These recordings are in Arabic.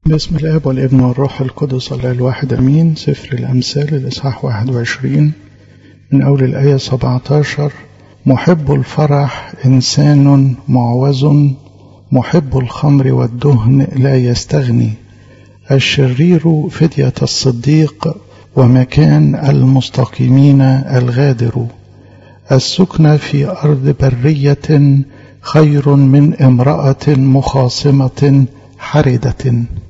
باسم الآب والابن والروح القدس الله الواحد أمين. سفر الأمثال الإصحاح 21 من أول الآية 17. محب الفرح إنسان معوز، محب الخمر والدهن لا يستغني. الشرير فدية الصديق، ومكان المستقيمين الغادر. السكنى في أرض برية خير من امرأة مخاصمة حردة.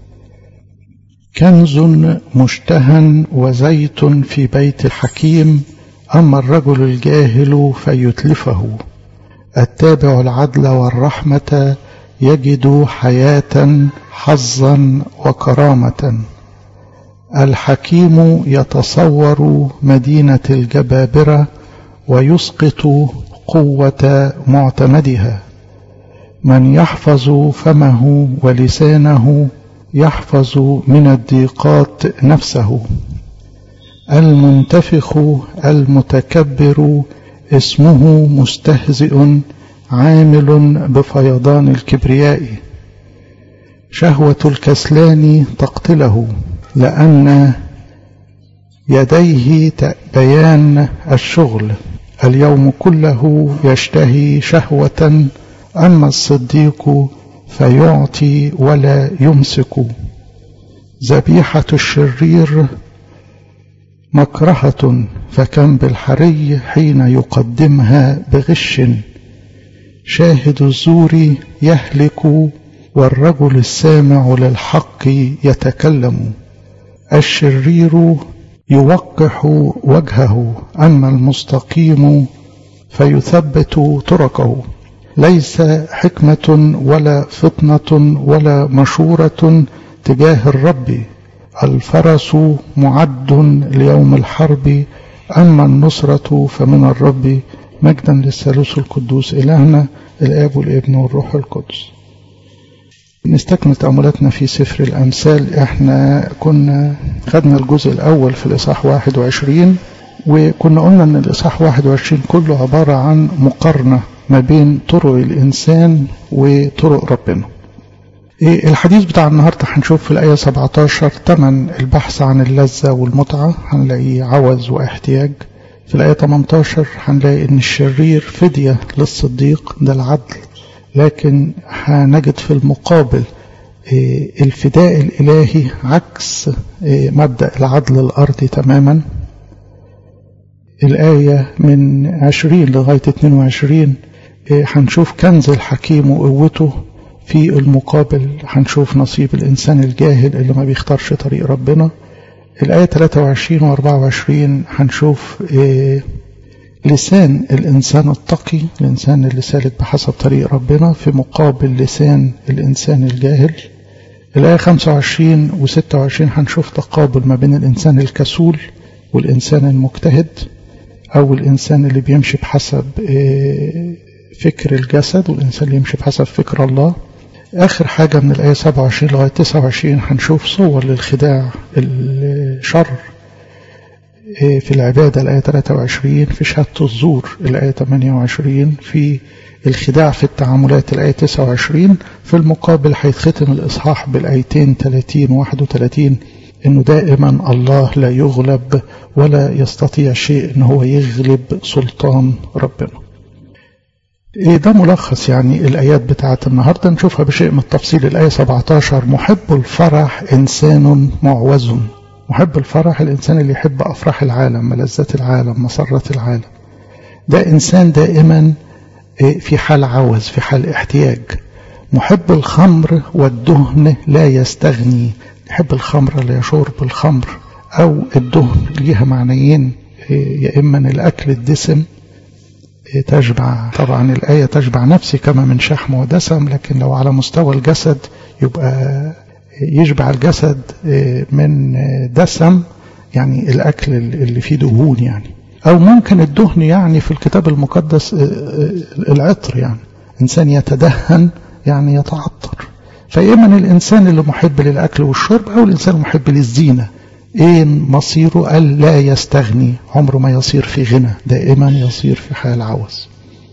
كنز مشتهى وزيت في بيت الحكيم، أما الرجل الجاهل فيتلفه. التابع العدل والرحمة يجد حياة حظا وكرامة. الحكيم يتصور مدينة الجبابرة، ويسقط قوة معتمدها. من يحفظ فمه ولسانه يحفظ من الضيقات نفسه. المنتفخ المتكبر اسمه مستهزئ، عامل بفيضان الكبرياء. شهوة الكسلان تقتله، لأن يديه تأبيان الشغل. اليوم كله يشتهي شهوة، أما الصديق فيعطي ولا يمسك. ذبيحة الشرير مكرهة، فكم بالحري حين يقدمها بغش. شاهد الزور يهلك، والرجل السامع للحق يتكلم. الشرير يوقح وجهه، أما المستقيم فيثبت طرقه. ليس حكمة ولا فطنة ولا مشورة تجاه الرب. الفرس معد ليوم الحرب، أما النصرة فمن الرب. مجدا للثالوث القدوس إلهنا الآب والابن والروح القدس. نستكمل تأملاتنا في سفر الأمثال. احنا كنا خدنا الجزء الأول في الإصحاح 21، وكنا قلنا أن الإصحاح 21 كله عبارة عن مقارنة ما بين طرق الإنسان وطرق ربنا. الحديث بتاع النهاردة هنشوف في الآية 17 تمن البحث عن اللذة والمتعة، هنلاقي عوز واحتياج. في الآية 18 هنلاقي أن الشرير فدية للصديق، ده العدل. لكن هنجد في المقابل الفداء الإلهي عكس مبدأ العدل الأرضي تماما. الآية من 20 لغاية 22 هنشوف كنز الحكيم وقوته، في المقابل هنشوف نصيب الإنسان الجاهل اللي ما بيختارش طريق ربنا. الآية 23 و 24 هنشوف لسان الإنسان التقي، الإنسان اللي سالك بحسب طريق ربنا، في مقابل لسان الإنسان الجاهل. الآية 25 و 26 هنشوف تقابل ما بين الإنسان الكسول والإنسان المجتهد، أو الإنسان اللي بيمشي بحسب فكر الجسد والإنسان اللي يمشي بحسب فكر الله. آخر حاجة من الآية 27 لغاية 29 هنشوف صور للخداع الشر في العبادة الآية 23، في شهادة الزور الآية 28، في الخداع في التعاملات الآية 29. في المقابل هيتختم الإصحاح بالآيتين 30 و 31 إنه دائما الله لا يغلب، ولا يستطيع شيء إنه هو يغلب سلطان ربنا. ده ملخص يعني الآيات بتاعت النهاردة. نشوفها بشيء من التفصيل. الآية 17: محب الفرح إنسان معوز. محب الفرح الإنسان اللي يحب أفراح العالم، ملذات العالم، مسرات العالم. ده إنسان دائما في حال عوز، في حال احتياج. محب الخمر والدهن لا يستغني. يحب الخمر لا يشرب الخمر، أو الدهن ليها معنيين، يا إما الأكل الدسم تشبع، طبعا الآية تشبع نفسي كما من شحم ودسم، لكن لو على مستوى الجسد يبقى يشبع الجسد من دسم، يعني الأكل اللي فيه دهون يعني. أو ممكن الدهن يعني في الكتاب المقدس العطر، يعني إنسان يتدهن يعني يتعطر. فإما الإنسان اللي محب للأكل والشرب، أو الإنسان المحب للزينة. مصيره قال لا يستغني، عمره ما يصير في غنى، دائما يصير في حال عوز.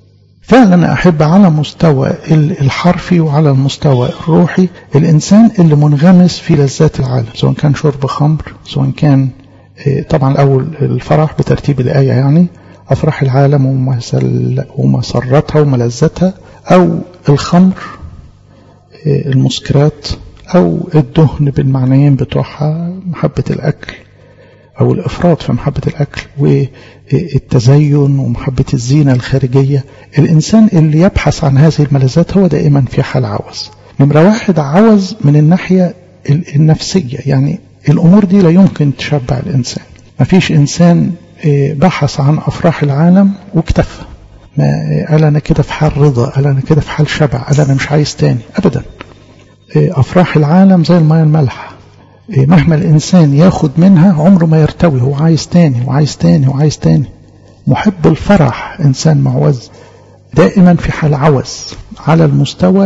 فعلا أحب على مستوى الحرفي وعلى المستوى الروحي الإنسان اللي منغمس في لذات العالم، سواء كان شرب خمر، سواء كان طبعا الأول الفرح بترتيب الآية، يعني أفراح العالم ومسرتها وملذتها، أو الخمر المسكرات، أو الدهن بالمعنيين بتوعها، محبة الأكل أو الإفراط في محبة الأكل والتزين ومحبة الزينة الخارجية. الإنسان اللي يبحث عن هذه الملذات هو دائما في حال عوز. نمرة واحد عوز من الناحية النفسية، يعني الأمور دي لا يمكن تشبع الإنسان. ما فيش إنسان بحث عن أفراح العالم واكتفى، قال أنا كده في حال رضا، قال أنا كده في حال شبع، قال أنا مش عايز تاني أبدا. أفراح العالم زي الماء المالحة، مهما الإنسان ياخد منها عمره ما يرتوي، هو عايز تاني وعايز تاني وعايز تاني. محب الفرح إنسان معوز، دائما في حال عوز على المستوى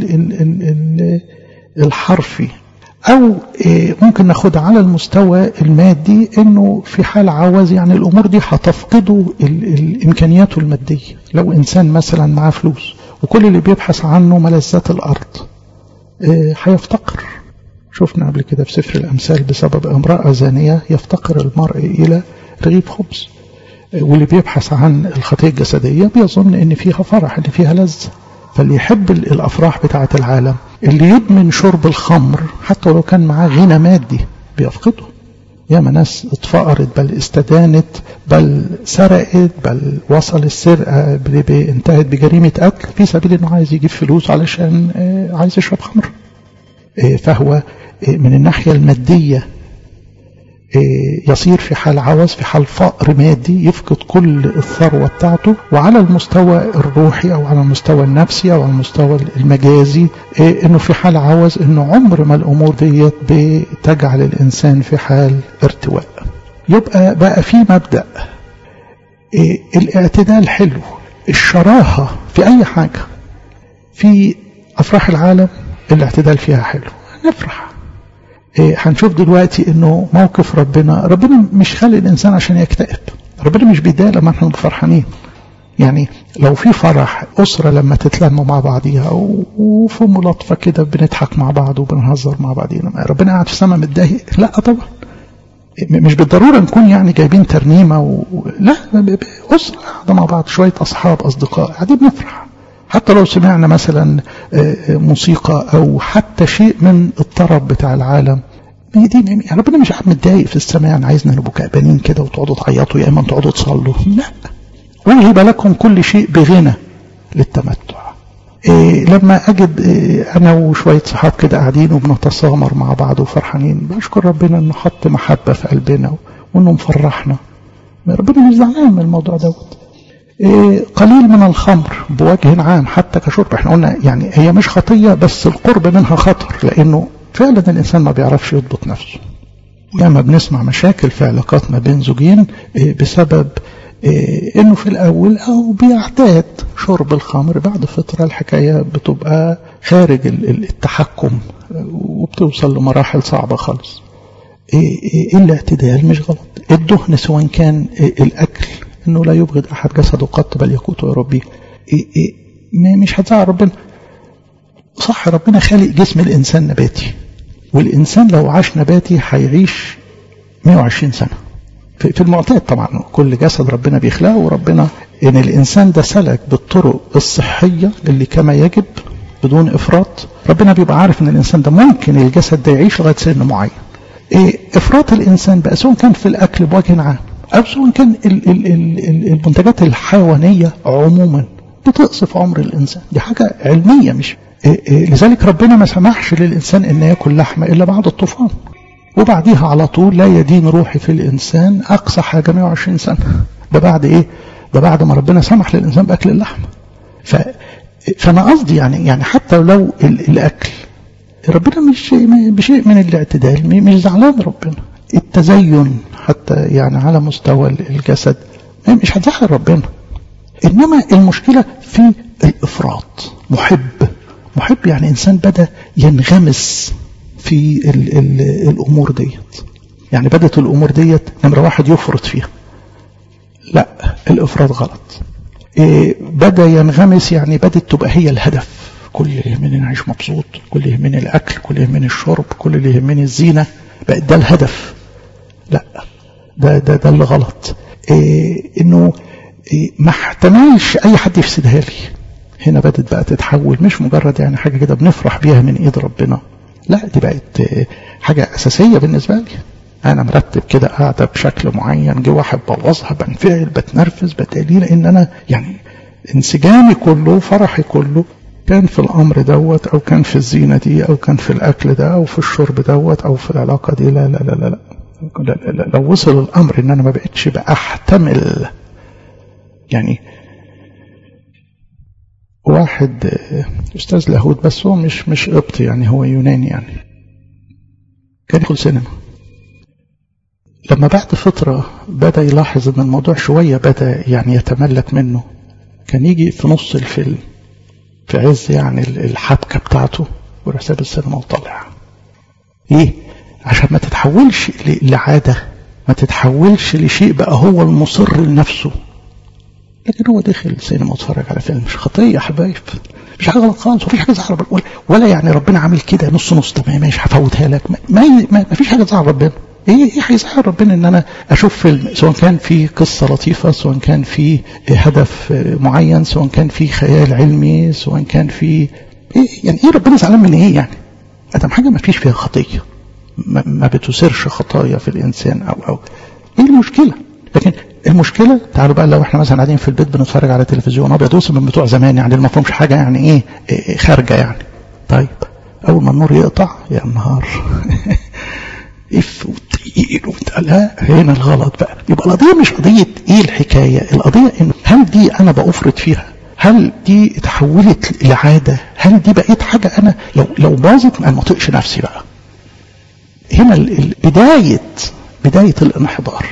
الحرفي، أو ممكن ناخدها على المستوى المادي، إنه في حال عوز يعني الأمور دي هتفقده الإمكانيات المادية. لو إنسان مثلا معاه فلوس وكل اللي بيبحث عنه ملذات الأرض هيفتقر. شفنا قبل كده في سفر الأمثال بسبب امرأة زانية يفتقر المرء إلى رغيف خبز. واللي بيبحث عن الخطية الجسدية بيظن إن فيها فرح، إن فيها لذة. فاللي يحب الأفراح بتاعة العالم، اللي يدمن شرب الخمر حتى لو كان معاه غنى مادي بيفقده. ياما ناس اتفقرت، بل استدانت، بل سرقت، بل وصل السرقة انتهت بجريمة قتل في سبيل إنه عايز يجيب فلوس علشان عايز يشرب خمر. فهو من الناحية المادية يصير في حال عوز، في حال فقر مادي، يفقد كل الثروة بتاعته. وعلى المستوى الروحي أو على المستوى النفسي أو على المستوى المجازي إنه في حال عوز، إنه عمر ما الأمور ديت بتجعل الإنسان في حال ارتواء. يبقى بقى في مبدأ الاعتدال حلو، الشراهة في أي حاجة. في أفراح العالم الاعتدال فيها حلو، نفرح. هنشوف دلوقتي انه موقف ربنا مش خلق الانسان عشان يكتئب. ربنا مش بيضايق لما احنا فرحانين. يعني لو في فرح أسرة لما تتلم مع بعضيها وفي ملاطفة كده بنضحك مع بعض وبنهزر مع بعضينا، ربنا قاعد في السماء متضايق؟ لا طبعا. مش بالضرورة نكون يعني جايبين ترنيمة لا، أسرة قاعدة مع بعض، شوية أصحاب أصدقاء قاعدين بنفرح. حتى لو سمعنا مثلا موسيقى أو حتى شيء من الطرب بتاع العالم، يعني ربنا مش قاعد متضايق في السماء، يعني عايزنا نبقى كأبانين كده وتقعدوا تعيطوا يا إما تقعدوا تصلوا. لا، وهب لكم كل شيء بغنى للتمتع. لما أجد أنا وشوية صحاب كده قاعدين وبنتسامر مع بعض وفرحانين، بشكر ربنا إنه حط محبة في قلبنا وإنه مفرحنا. ربنا مش زعلان من الموضوع دوت. قليل من الخمر بوجه عام حتى كشرب، احنا قلنا يعني هي مش خطية، بس القرب منها خطر، لأنه فعلا الإنسان ما بيعرفش يضبط نفسه. لما بنسمع مشاكل في علاقات ما بين زوجين بسبب انه في الاول او بيعتاد شرب الخمر، بعد فترة الحكاية بتبقى خارج التحكم وبتوصل لمراحل صعبة خالص. الاعتدال مش غلط. الدهن سواء كان الاكل، انه لا يبغض احد جسده قط بل يقوته يربيه، مش هتزعل ربنا. صح، ربنا خالق جسم الانسان نباتي، والانسان لو عاش نباتي هيعيش 120 سنة في المعتاد. طبعا كل جسد ربنا بيخلقه، وربنا ان الانسان ده سلك بالطرق الصحية اللي كما يجب بدون افراط، ربنا بيبقى عارف ان الانسان ده ممكن الجسد ده يعيش لغاية سن معين. افراط الانسان بقى سواء كان في الاكل بوجه عام أو سواء كان المنتجات الحيوانية عموما بتقصف عمر الإنسان. دي حاجة علمية. مش لذلك ربنا ما سمحش للإنسان أن يأكل لحمة إلا بعد الطوفان، وبعديها على طول لا يدين روحي في الإنسان أقصى حاجة 120 سنة. ده بعد إيه؟ ده بعد ما ربنا سمح للإنسان بأكل اللحمة. فأنا قصدي يعني حتى لو الأكل ربنا مش بشيء من الاعتدال، مش زعلان ربنا. التزين حتى يعني على مستوى الجسد مش هتزعل ربنا، إنما المشكلة في الإفراط. محب يعني إنسان بدأ ينغمس في الأمور ديت، يعني بدأت الأمور ديت نمرة واحد يفرط فيها. لا، الإفراط غلط. بدأ ينغمس، يعني بدأت تبقى هي الهدف. كل اللي يهمني أعيش مبسوط، كل اللي يهمني الأكل، كل اللي يهمني الشرب، كل اللي يهمني الزينة، بقى ده الهدف. لا، ده اللي غلط. إنه ما احتملش أي حد يفسدها لي. هنا بدأت بقى تتحول، مش مجرد يعني حاجة كده بنفرح بيها من إيد ربنا، لا دي بقت حاجة أساسية بالنسبة لي. أنا مرتب كده قاعدة بشكل معين، جه واحد بوظها، بنفعل، بتنرفز، بتقلي، لأن أنا يعني انسجامي كله، فرحي كله كان في الأمر دوت، أو كان في الزينة دي، أو كان في الأكل ده، أو في الشرب دوت، أو في العلاقة دي. لا لا لا لا لا, لا, لا. لو وصل الأمر إن أنا ما بقتش بقى أحتمل. يعني واحد أستاذ لاهوت، بس هو مش قبطي، يعني هو يوناني، يعني كان يدخل سينما. لما بعد فترة بدأ يلاحظ ان الموضوع شوية بدأ يعني يتملك منه، كان يجي في نص الفيلم في عز يعني الحبكة بتاعته ويروح ساب السينما وطلع. ليه؟ عشان ما تتحولش لعادة، ما تتحولش لشيء بقى هو المصر لنفسه. لكن هو دخل السينما واتفرج على فيلم، مش خطية يا حبايب، مش حاجة غلط خالص، مفيش حاجة تزعل ربنا، ولا يعني ربنا عامل كده نص نص، تمام ماشي هفوتها لك، ما فيش حاجة تزعل ربنا. ايه هيزعل ربنا ان انا اشوف فيلم، سواء كان في قصة لطيفة، سواء كان في هدف معين، سواء كان في خيال علمي، سواء كان في ايه، يعني ايه ربنا زعلان من ايه؟ يعني ادم حاجة ما فيش فيها خطية، ما بتثيرش خطايا في الانسان او ايه المشكلة؟ لكن المشكلة تعالوا بقى، لو احنا مثلا قاعدين في البيت بنتفرج على تلفزيون ابيض واسود من بتوع زمان، يعني ما فهمش حاجة، يعني ايه خارجة يعني. طيب اول ما النور يقطع يا النهار وتقيل لا، هنا الغلط بقى. يبقى القضية مش قضية ايه الحكاية، القضية انه هل دي انا بأفرط فيها، هل دي اتحولت لعادة، هل دي بقيت حاجة انا لو باظت ما اطيقش نفسي بقى. هنا بداية الانحدار.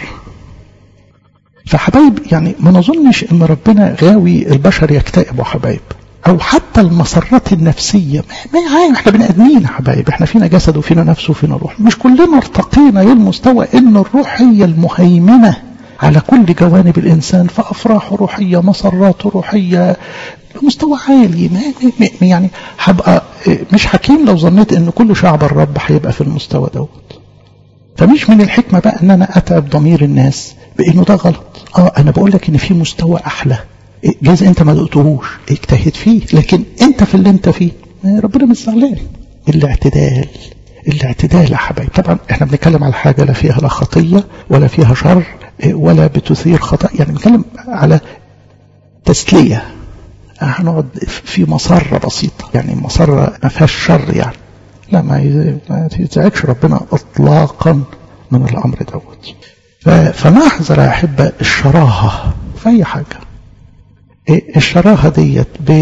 فحبايب يعني ما نظنش ان ربنا غاوي البشر يكتئبوا حبايب، او حتى المسرات النفسية. ما احنا بني ادمين حبايب، احنا فينا جسد وفينا نفس وفينا روح، مش كلنا ارتقينا للمستوى ان الروح هي المهيمنة على كل جوانب الانسان، فافراح روحية، مسرات روحية، مستوى عالي. يعني هبقى مش حكيم لو ظنيت ان كل شعب الرب هيبقى في المستوى دوت. فمش من الحكمة بقى ان انا اتعب ضمير الناس بانه ده غلط. انا بقول لك ان في مستوى احلى، جايز انت ما دقتهوش، اجتهد فيه، لكن انت في اللي انت فيه ربنا مش زعلان. الاعتدال يا حبايب. طبعا احنا بنتكلم على حاجة لا فيها لا خطية ولا فيها شر ولا بتثير خطأ، يعني بنتكلم على تسلية، هنقعد في مسرة بسيطة، يعني مسرة ما فيهاش شر يعني. لا ما يتزعجش ربنا اطلاقا من الامر دوت. فنحذر يا احبة الشراهة في اي حاجة. الشراهة ديت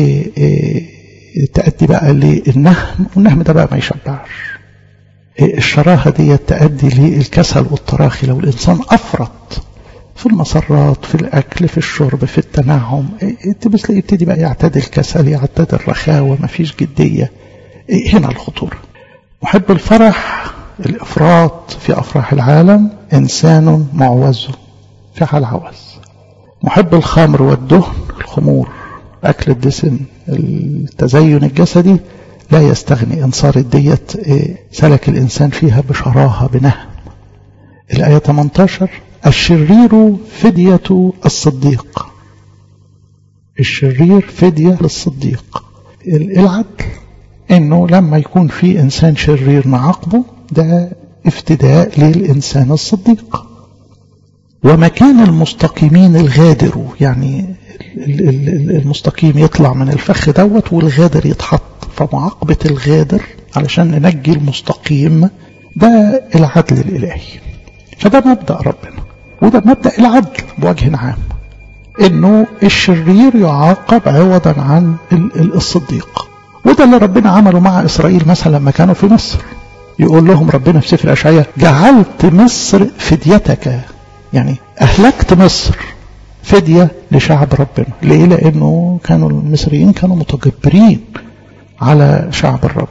تأدي بقى للنهم، والنهم ده بقى ما يشبعش. الشراهة ديت تأدي للكسل والتراخي. لو الإنسان أفرط في المسرات، في الأكل، في الشرب، في التنعم، بس يبتدي بقى يعتدي الكسل، يعتدي الرخاوة، ما فيش جدية. هنا الخطورة. محب الفرح، الإفراط في أفراح العالم إنسان معوز في حال عوز. محب الخمر والدهن، الخمور، أكل الدسم، التزين الجسدي، لا يستغني. إن صارت ديت سلك الإنسان فيها بشراهة بنهم. الآية 18: الشرير فدية الصديق. الشرير فدية للصديق. العدل إنه لما يكون في إنسان شرير نعاقبه، ده افتداء للإنسان الصديق. ومكان المستقيمين الغادر، يعني المستقيم يطلع من الفخ دوت والغادر يتحط، فمعاقبة الغادر علشان ننجي المستقيم، ده العدل الإلهي. فده مبدأ ربنا، وده مبدأ العدل بوجه عام، إنه الشرير يعاقب عوضا عن الصديق. وده اللي ربنا عمله مع إسرائيل مثلا لما كانوا في مصر. يقول لهم ربنا في سفر أشعياء: جعلت مصر فديتك، يعني أهلكت مصر فدية لشعب ربنا. ليه؟ لأنه كانوا المصريين كانوا متجبرين على شعب الرب،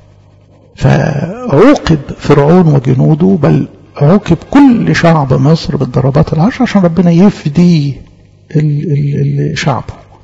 فعوقب فرعون وجنوده، بل عوقب كل شعب مصر بالضربات العشر عشان ربنا يفدي شعبه.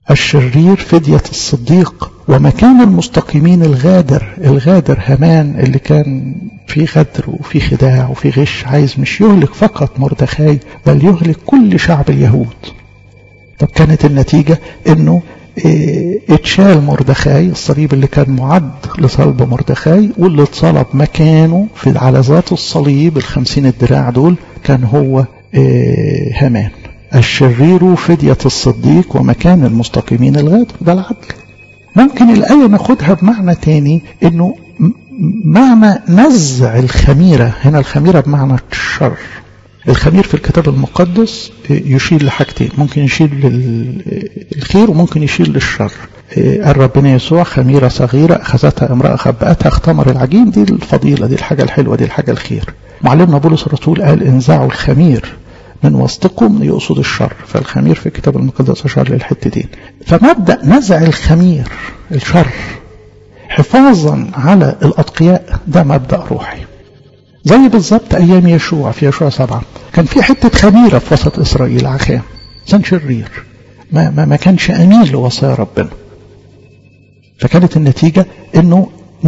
الشرير فدية الصديق، ومكان المستقيمين الغادر. الغادر هامان اللي كان في غدر وفي خداع وفي غش، عايز مش يهلك فقط مردخاي بل يهلك كل شعب اليهود. طب كانت النتيجة انه اتشال مردخاي، الصليب اللي كان معد لصلب مردخاي واللي اتصلب مكانه على ذات الصليب 50 الدراع دول كان هو هامان. الشرير فدية الصديق ومكان المستقيمين الغادر. ده العدل. ممكن الآية ناخدها بمعنى تاني، انه معنى نزع الخميرة. هنا الخميرة بمعنى الشر. الخمير في الكتاب المقدس يشير لحاجتين، ممكن يشير للخير وممكن يشير للشر. قال ربنا يسوع خميرة صغيرة أخذتها امرأة خبأتها اختمر العجين. دي الفضيلة، دي الحاجة الحلوة، دي الحاجة الخير. معلمنا بولس الرسول قال انزعوا الخمير من وسطكم، يقصد الشر. فالخمير في الكتاب المقدس أشار للحتتين. فمبدأ نزع الخمير الشر حفاظا على الأتقياء ده مبدأ روحي. زي بالظبط أيام يشوع في يشوع 7 كان في حتة خميرة في وسط إسرائيل. عخام كان شرير، ما كانش أمين لوصايا ربنا. فكانت النتيجة إنه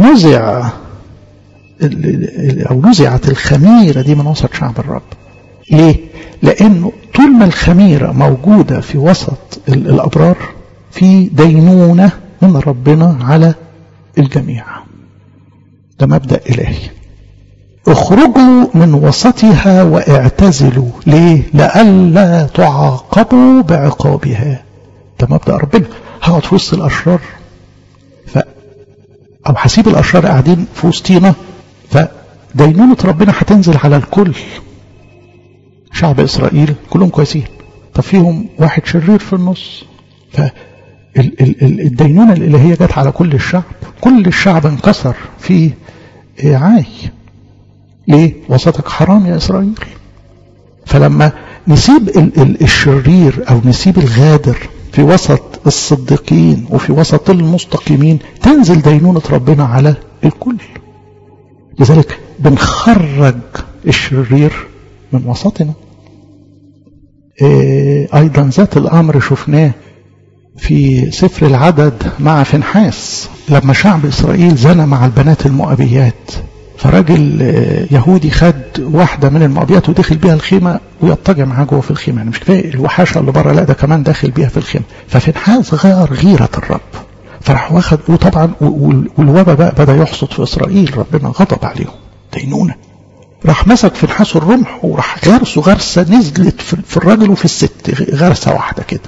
نزعت الخميرة دي من وسط شعب الرب. ليه؟ لأنه طول ما الخميرة موجودة في وسط الأبرار في دينونة من ربنا على الجميع. ده مبدأ إلهي. اخرجوا من وسطها واعتزلوا. ليه؟ لئلا تعاقبوا بعقابها. ده مبدأ ربنا. هقعد في وسط الأشرار أو هسيب الأشرار قاعدين في وسطينا، فدينونة ربنا هتنزل على الكل. شعب إسرائيل كلهم كويسين، طب فيهم واحد شرير في النص، فالدينونة الإلهية جت على كل الشعب. كل الشعب انكسر في عاي. ليه؟ وسطك حرام يا إسرائيل. فلما نسيب الشرير أو نسيب الغادر في وسط الصديقين وفي وسط المستقيمين، تنزل دينونة ربنا على الكل. لذلك بنخرج الشرير من وسطنا. أيضا ذات الأمر شفناه في سفر العدد مع فنحاس، لما شعب إسرائيل زنى مع البنات المؤبيات، فراجل يهودي خد واحدة من المؤبيات ودخل بيها الخيمة ويضطجع معاه جوه في الخيمة. يعني مش كفاية الوحاشة اللي بره، لا ده كمان داخل بيها في الخيمة. ففنحاس غار غيرة الرب، فراح واخد. وطبعا والوباء بقى بدأ يحصد في إسرائيل، ربنا غضب عليهم دينونة. راح مسك فنحاس الرمح وراح غرسة نزلت في الراجل وفي الست، غرسة واحدة كده.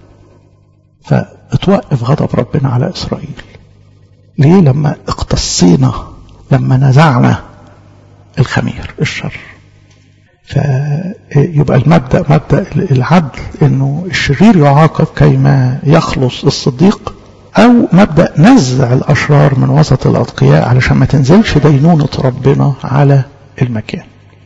فاتوقف غضب ربنا على إسرائيل. ليه؟ لما اقتصينا، لما نزعنا الخمير الشر. فيبقى المبدأ مبدأ العدل، انه الشرير يعاقب كيما يخلص الصديق، او مبدأ نزع الاشرار من وسط الاتقياء علشان ما تنزلش دينونة ربنا على المكان.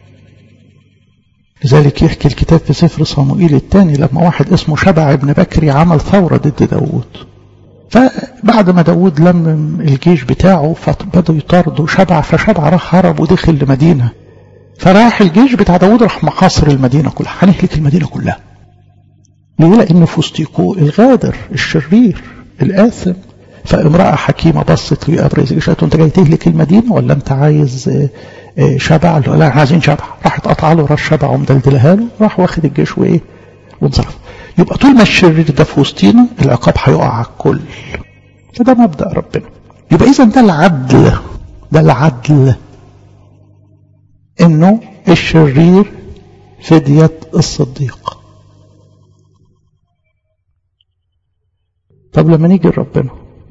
لذلك يحكي الكتاب في سفر صموئيل الثاني لما واحد اسمه شبع ابن بكري عمل ثورة ضد داود. فبعد ما داود لم الجيش بتاعه فبدوا يطاردوا شبع، فشبع راح هرب ودخل لمدينة. فراح الجيش بتاع داود راح محاصر المدينة كلها، هنهلك المدينة كلها. ليه؟ لأنه في وسطيكوا الغادر الشرير الآثم. فامرأة حكيمة بصت له أبرز قالت: أنت جاي تهلك المدينة ولا أنت عايز شبع؟ لا احنا عايزين شبع. راحت قطع له راس شبع ومدلدلها له، راح واخد الجيش وايه وانصرف. يبقى طول ما الشرير ده في وسطينا العقاب هيقع على الكل. فده مبدأ ربنا. يبقى اذا ده العدل، ده العدل، انه الشرير فدية الصديق. طب لما نيجي لربنا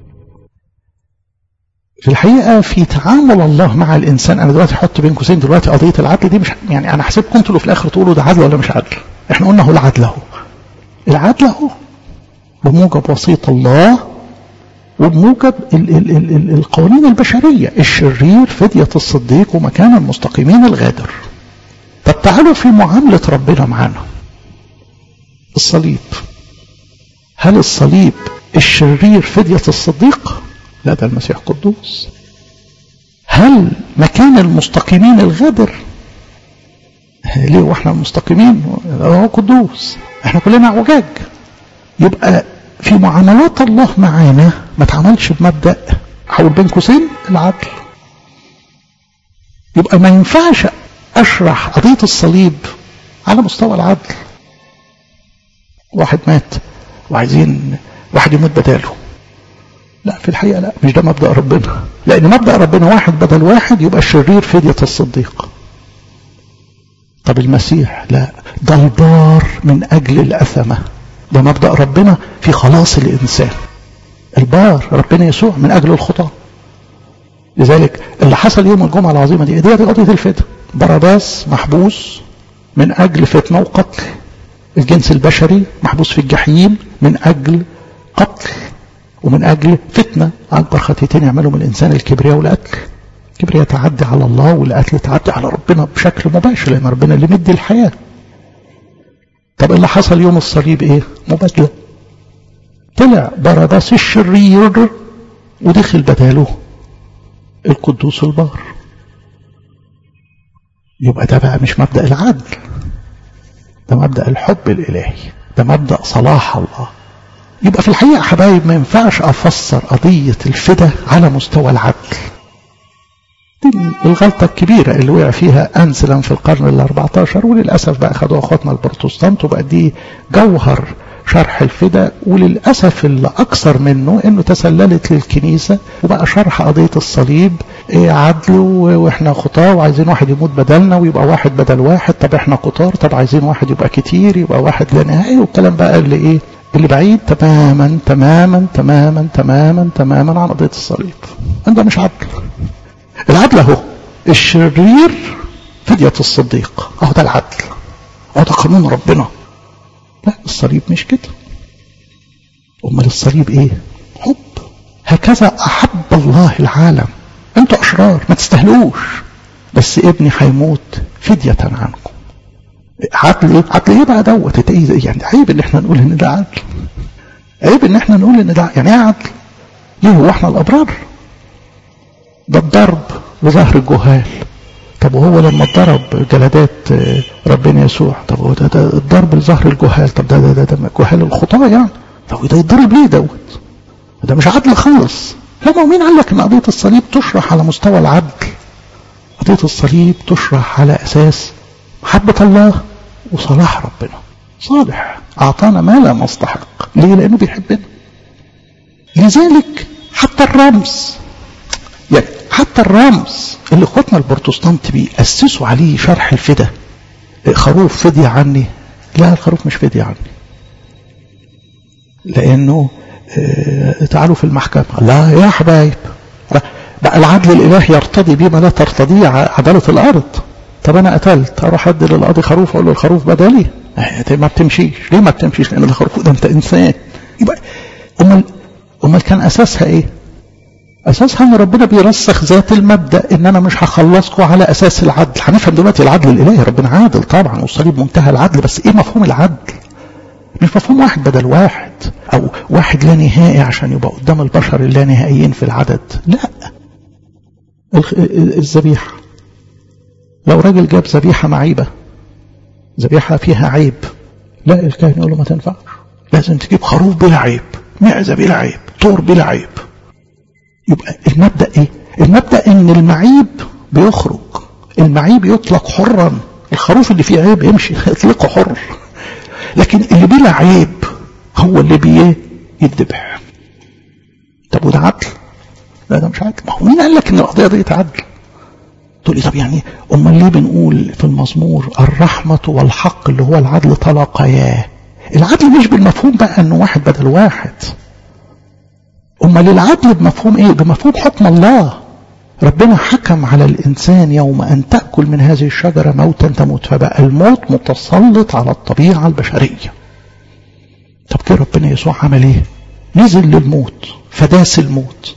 في الحقيقة في تعامل الله مع الإنسان، أنا دلوقتي حط بين قوسين دلوقتي قضية العدل دي، مش يعني أنا حسبكم انتوا في الآخر تقولوا ده عدل ولا مش عدل. احنا قلنا هو العدل اهو. العدل اهو بموجب وصية الله وبموجب القوانين البشرية. الشرير فدية الصديق ومكان المستقيمين الغادر. طب تعالوا في معاملة ربنا معانا. الصليب، هل الصليب الشرير فدية الصديق؟ لا، ده المسيح قدوس. هل مكان المستقيمين الغادر؟ ليه واحنا المستقيمين؟ هو قدوس، احنا كلنا عوجاج. يبقى في معاملات الله معانا ما تعملش بمبدأ حول بين قوسين العدل. يبقى ما ينفعش اشرح قضية الصليب على مستوى العدل. واحد مات وعايزين واحد يموت بداله، لا في الحقيقة لا، مش ده مبدأ ربنا. لأن مبدأ ربنا واحد بدل واحد يبقى الشرير فدية الصديق. طب المسيح لا، ده البار من أجل الأثمة. ده مبدأ ربنا في خلاص الإنسان. البار ربنا يسوع من أجل الخطاة. لذلك اللي حصل يوم الجمعة العظيمة دي قضية الفداء. باراباس محبوس من أجل فتنة وقتل. الجنس البشري محبوس في الجحيم من أجل قتل ومن أجل فتنة. أكبر خطيتين يعملهم الإنسان الكبرياء والقتل. الكبرياء تعدي على الله، والقتل تعدي على ربنا بشكل مباشر، لأن ربنا اللي مدي الحياة. طب اللي حصل يوم الصليب إيه؟ مبادلة. طلع باراباس الشرير ودخل بداله القدوس البار. يبقى ده بقى مش مبدأ العدل، ده مبدأ الحب الإلهي، ده مبدأ صلاح الله. يبقى في الحقيقة يا حبايب ما ينفعش أفسر قضية الفداء على مستوى العدل. دي الغلطة الكبيرة اللي وقع فيها أنزلا في القرن ال14، وللأسف بقى خدوها أخواتنا البروتستانت، وبقى دي جوهر شرح الفداء. وللأسف اللي أكثر منه إنه تسللت للكنيسة وبقى شرح قضية الصليب عدل، وإحنا خطاة وعايزين واحد يموت بدلنا ويبقى واحد بدل واحد. طب إحنا كتار، طب عايزين واحد يبقى كتير يبقى واحد لا نهائي. والكلام بقى اللي إيه، اللي بعيد تماما تماما تماما تماما تماما عن قضية الصليب. ده مش عدل. العدل اهو الشرير فدية الصديق، اهو ده العدل، اهو ده قانون ربنا. لا الصليب مش كده. امال الصليب ايه؟ حب. هكذا احب الله العالم. انتوا اشرار ما تستاهلوش، بس ابني هيموت فدية عنكم. عدل ايه؟ عدل ايه بقى دوت؟ يعني عيب ان احنا نقول ان ده عدل. عيب ان احنا نقول ان ده يعني ايه عدل؟ ليه هو احنا الابرار؟ ده الضرب لظهر الجهال. طب وهو لما اتضرب جلدات ربنا يسوع، طب هو ده الضرب لظهر الجهال. طب ده جهال الخطاة يعني. طب ده يتضرب ليه دوت؟ ده مش عدل خالص. لما مين قال لك ان قضية الصليب تشرح على مستوى العدل؟ قضية الصليب تشرح على اساس محبة الله وصلاح ربنا. صالح اعطانا ما لا نستحق. ليه؟ لانه بيحبنا. لذلك حتى الرمز، يعني حتى الرمز اللي اخواتنا البروتستانت بيأسسوا عليه شرح الفداء، خروف فدية عني، لا الخروف مش فدية عني. لانه تعالوا في المحكمة، لا يا حبايب بقى العدل الالهي يرتضي بما لا ترتضيه عدالة الارض. طب انا قتلت، اروح ادي للقاضي خروف اقول له الخروف بدالي؟ ما بتمشيش. ليه ما بتمشيش؟ لان الخروف ده انت انسان. يبقى امال كان اساسها ايه؟ اساسها ان ربنا بيرسخ ذات المبدأ ان انا مش هخلصكم على اساس العدل. هنفهم دلوقتي العدل الالهي، ربنا عادل طبعا والصليب منتهى العدل، بس ايه مفهوم العدل؟ مش مفهوم واحد بدل واحد او واحد لا نهائي عشان يبقى قدام البشر اللا نهائيين في العدد. لا، الذبيحة لو راجل جاب ذبيحة معيبة، ذبيحة فيها عيب، لا الكاهن يقول له ما تنفعش، لازم تجيب خروف بلا عيب، معزة بلا عيب، طور بلا عيب. يبقى المبدأ ايه؟ المبدأ ان المعيب بيخرج، المعيب يطلق حرا. الخروف اللي فيه عيب يمشي يطلقه حر، لكن اللي بلا عيب هو اللي يتذبح. طب وده عدل؟ لا ده مش عدل. ما هو مين قال لك ان القضية دي عدل؟ تقول لي طب يعني امال ليه بنقول في المزمور الرحمة والحق اللي هو العدل تلاقياه؟ العدل مش بالمفهوم بقى انه واحد بدل واحد. امال العدل بمفهوم ايه؟ بمفهوم حكم الله. ربنا حكم على الانسان يوم ان تأكل من هذه الشجرة موتا تموت، فبقى الموت متسلط على الطبيعة البشرية. طب كده ربنا يسوع عمل ايه؟ نزل للموت فداس الموت.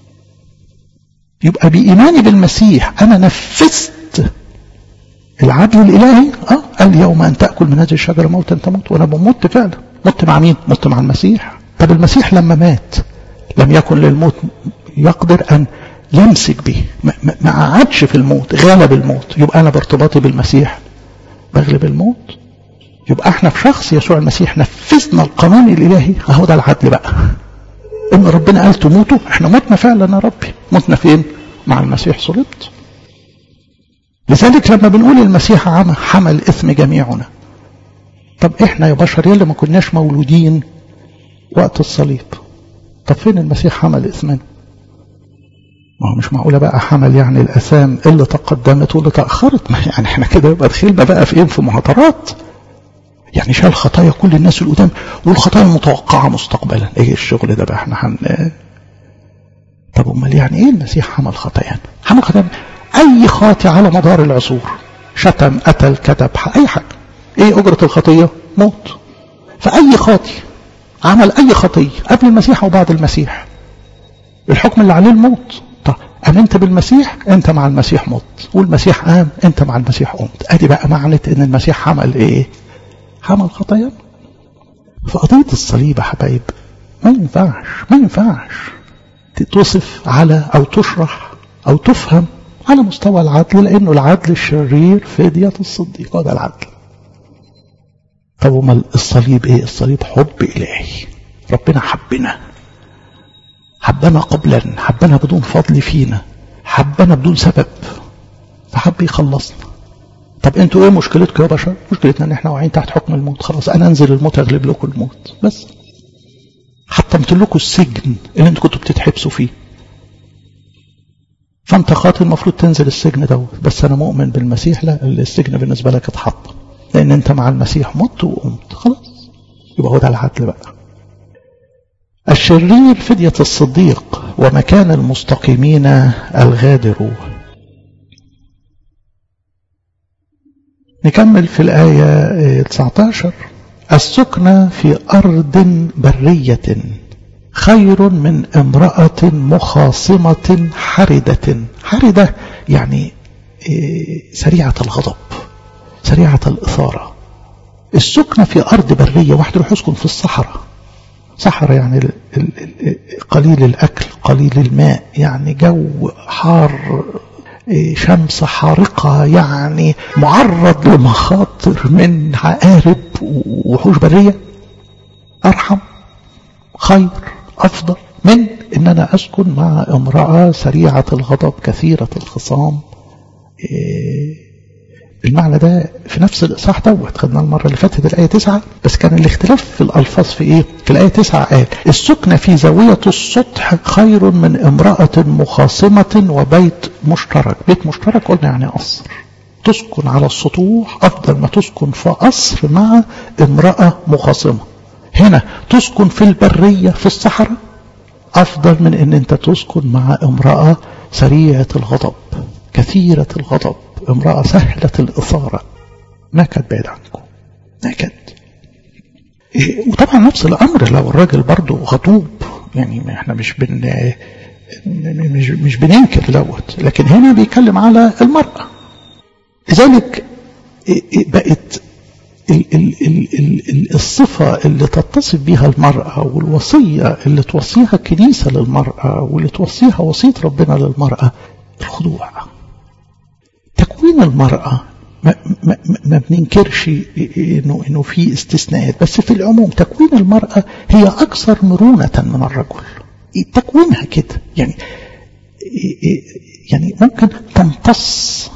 يبقى بإيماني بالمسيح أنا نفذت العدل الإلهي. قال يوم أن تأكل من هذه الشجرة موتا تموت، وأنا بموت فعلا. مت مع مين؟ مت مع المسيح. طب المسيح لما مات لم يكن للموت يقدر أن يمسك به، ما قعدش في الموت، غلب الموت. يبقى أنا بارتباطي بالمسيح بغلب الموت. يبقى احنا في شخص يسوع المسيح نفذنا القانون الالهي. اهو ده العدل بقى، ان ربنا قال تموتوا، احنا متنا فعلا يا ربي. متنا فين؟ مع المسيح صلبت. لذلك لما بنقول المسيح حمل اثم جميعنا، طب احنا يا بشر يلي ما كناش مولودين وقت الصليب، طب فين المسيح حمل اثمنا؟ ما هو مش معقوله بقى حمل يعني الاثام اللي تقدمت واللي تاخرت. ما يعني احنا كده يبقى دخلنا بقى في ايه؟ في مهاترات. يعني شال خطايا كل الناس القدام والخطايا المتوقعه مستقبلا. ايه الشغل ده بقى؟ احنا طب امال يعني ايه المسيح حمل خطايانا؟ حمل خطايانا اي خاطئ على مدار العصور، شتم، قتل، كذب، اي حاجه. ايه اجره الخطيه؟ موت. فاي خاطئ عمل اي خطيه قبل المسيح او بعد المسيح، الحكم اللي عليه الموت. طب امنت بالمسيح، انت مع المسيح مت، والمسيح قام، انت مع المسيح قمت. ادي بقى معنى ان المسيح حمل ايه؟ حمل خطايا. فقضيه الصليب يا حبايب ما ينفعش تتوصف على او تشرح او تفهم على مستوى العدل، لانه العدل الشرير فدية الصديق. هذا العدل. طب وما الصليب ايه؟ الصليب حب الهي. ربنا حبنا قبلا، حبنا بدون فضل فينا، حبنا بدون سبب، فحب يخلصنا. طب انتوا ايه مشكلتكم يا بشر؟ مشكلتنا ان احنا واقعين تحت حكم الموت. خلاص انا انزل الموت اغلب لكم الموت. بس حطمت لكم السجن اللي انتوا كنتوا بتتحبسوا فيه، فانت خاطئ المفروض تنزل السجن دوت. بس انا مؤمن بالمسيح، لا، السجن بالنسبه لك اتحطم لان انت مع المسيح مت وقمت. خلاص يبقى هو ده العدل بقى. الشرير فدية الصديق ومكان المستقيمين الغادر. نكمل في الآية 19. السكنة في أرض برية خير من امرأة مخاصمة حردة. حردة يعني سريعة الغضب، سريعة الإثارة. السكنة في أرض برية، واحد يروح يسكن في الصحراء. صحراء يعني قليل الأكل، قليل الماء، يعني جو حار، شمس حارقة، يعني معرض لمخاطر من عقارب ووحوش برية. أرحم، خير، أفضل من إن أنا أسكن مع امرأة سريعة الغضب كثيرة الخصام. المعنى ده في نفس الإصحاح دوت خدنا المرة اللي فاتت الآية 9، بس كان الاختلاف في الألفاظ في إيه؟ في الآية 9 قال السكنة في زاوية السطح خير من امرأة مخاصمة وبيت مشترك. بيت مشترك قلنا يعني قصر، تسكن على السطوح أفضل ما تسكن في قصر مع امرأة مخاصمة. هنا تسكن في البرية في الصحراء أفضل من إن أنت تسكن مع امرأة سريعة الغضب كثيرة الغضب، امرأة سهلة الإثارة. نكد بعيد عنكم، نكد. وطبعا نفس الأمر لو الراجل برضو غضوب، يعني احنا مش بننكر دوت، لكن هنا بيتكلم على المرأة. لذلك بقت الصفة اللي تتصف بها المرأة والوصية اللي توصيها الكنيسة للمرأة واللي توصيها وصية ربنا للمرأة الخضوع. تكوين المرأة ما بننكرش انه في استثناءات، بس في العموم تكوين المرأة هي اكثر مرونة من الرجل. تكوينها كده يعني ممكن تمتص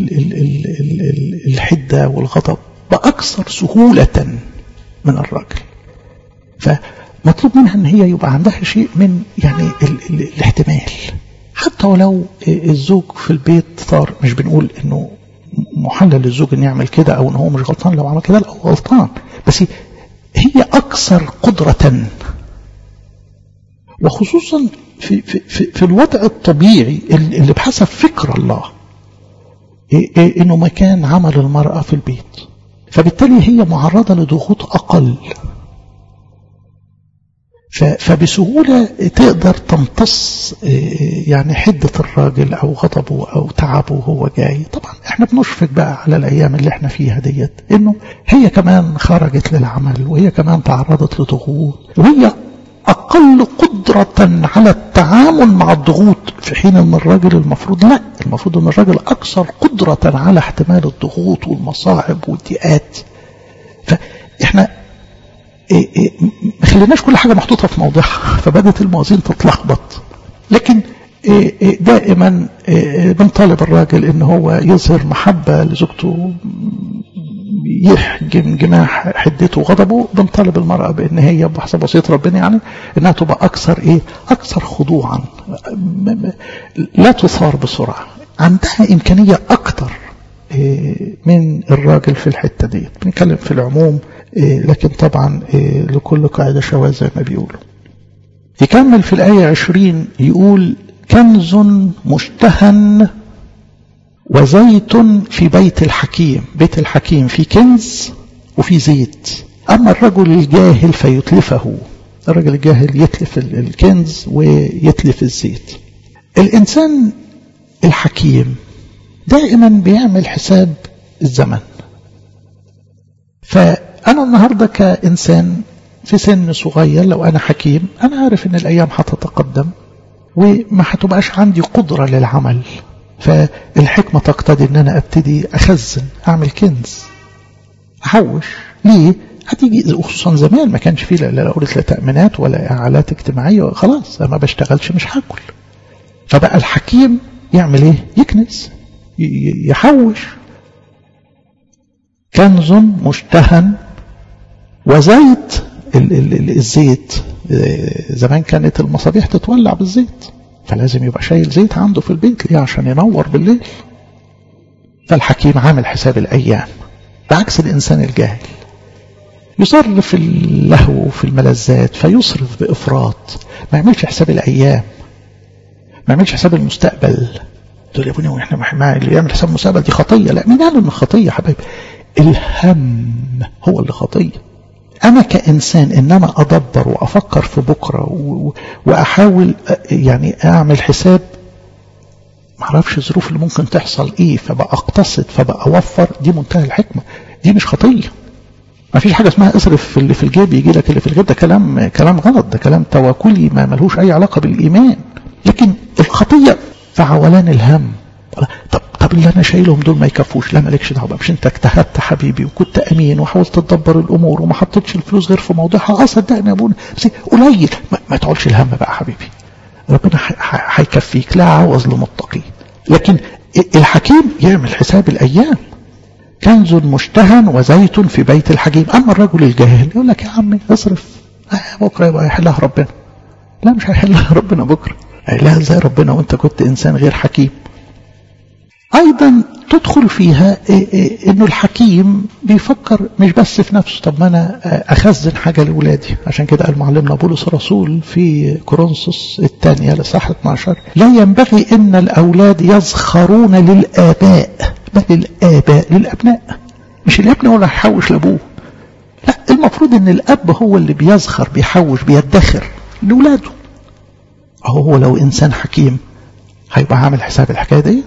الحدة والغضب بأكثر سهولة من الرجل. فمطلوب منها ان هي يبقى عندها شيء من يعني الاحتمال، حتى ولو الزوج في البيت صار. مش بنقول انه محلل للزوج ان يعمل كده او ان هو مش غلطان لو عمل كده، لا هو غلطان، بس هي اكثر قدرة، وخصوصا في الوضع الطبيعي اللي بحسب فكر الله انه مكان عمل المرأة في البيت، فبالتالي هي معرضة لضغوط اقل، فبسهولة تقدر تمتص يعني حدة الراجل او غضبه او تعبه وهو جاي. طبعا احنا بنشفق بقى على الايام اللي احنا فيها ديت، انه هي كمان خرجت للعمل وهي كمان تعرضت لضغوط، وهي اقل قدرة على التعامل مع الضغوط، في حين ان الراجل المفروض ان الراجل اكثر قدرة على احتمال الضغوط والمصاعب والضيقات. فاحنا ما خليناش كل حاجة محطوطة في موضعها، فبدت الموازين تتلخبط. لكن دائما بنطالب الراجل ان هو يظهر محبة لزوجته، يحجم جماح حدته وغضبه. بنطالب المرأة بان هي بحسب وصية ربنا يعني انها تبقى اكثر خضوعا، لا تثار بسرعة، عندها امكانية اكتر من الراجل في الحتة دي. بنتكلم في العموم، لكن طبعا لكل قاعدة شواذ زي ما بيقولوا. يكمل في الآية 20 يقول كنز مشتهى وزيت في بيت الحكيم. بيت الحكيم في كنز وفي زيت. أما الرجل الجاهل فيتلفه. الرجل الجاهل يتلف الكنز ويتلف الزيت. الإنسان الحكيم دائما بيعمل حساب الزمن. فأنا النهاردة كإنسان في سن صغير لو أنا حكيم، أنا عارف إن الأيام هتتقدم وما هتبقاش عندي قدرة للعمل، فالحكمة تقتضي إن أنا أبتدي أخزن، أعمل كنز، أحوش. ليه؟ هتيجي خصوصا زمان ما كانش فيه لا قلت لا تأمينات ولا إعالات اجتماعية، خلاص أنا ما بشتغلش مش هاكل. فبقى الحكيم يعمل إيه؟ يكنز، يحوش. كنز مشتهى وزيت. الزيت زمان كانت المصابيح تتولع بالزيت، فلازم يبقى شايل زيت عنده في البيت ليه؟ عشان ينور بالليل. فالحكيم عامل حساب الأيام، بعكس الإنسان الجاهل يصرف في اللهو وفي الملذات، فيصرف بإفراط، ما يعملش حساب الأيام، ما يعملش حساب المستقبل. تقول يا ابني واحنا اللي يعمل حساب المستقبل دي خطية. لا، مين قال إن خطية يا حبايبي؟ الهم هو اللي خطية. أنا كإنسان إن أنا أدبر وأفكر في بكرة وأحاول يعني أعمل حساب، معرفش الظروف اللي ممكن تحصل إيه، فبقى أقتصد، فبقى أوفر، دي منتهى الحكمة، دي مش خطية. ما فيش حاجة اسمها اصرف اللي في الجيب يجي لك اللي في الجيب، ده كلام غلط، ده كلام تواكلي ما ملهوش أي علاقة بالإيمان. لكن الخطية في عولان الهم. طب اللي انا شايلهم دول ما يكفوش. لا، مالكش دعوه بقى، مش انت اجتهدت حبيبي وكنت امين وحاولت تدبر الامور وما حطيتش الفلوس غير في موضعها؟ صدقني يا ابونا بس قليل. ما تقولش الهم بقى حبيبي، ربنا هيكفيك، لا عوض لمتقي. لكن الحكيم يعمل حساب الايام. كنز مشتهى وزيت في بيت الحكيم. اما الرجل الجاهل يقول لك يا عمي اصرف، بكره يبقى يحلها ربنا. لا، مش هيحلها ربنا بكره، هيحلها ازاي ربنا وانت كنت انسان غير حكيم؟ أيضا تدخل فيها إنه الحكيم بيفكر مش بس في نفسه. طب ما أنا أخزن حاجة لأولادي. عشان كده قال معلمنا بولس الرسول في كورنثوس الثانية لصح 12 لا ينبغي إن الأولاد يزخرون للآباء، بل الآباء للأبناء. مش الابن هو اللي هيحوش لأبوه، لا، المفروض إن الأب هو اللي بيزخر، بيحوش، بيدخر لأولاده. هو لو إنسان حكيم هيبقى عامل حساب الحكاية ديت.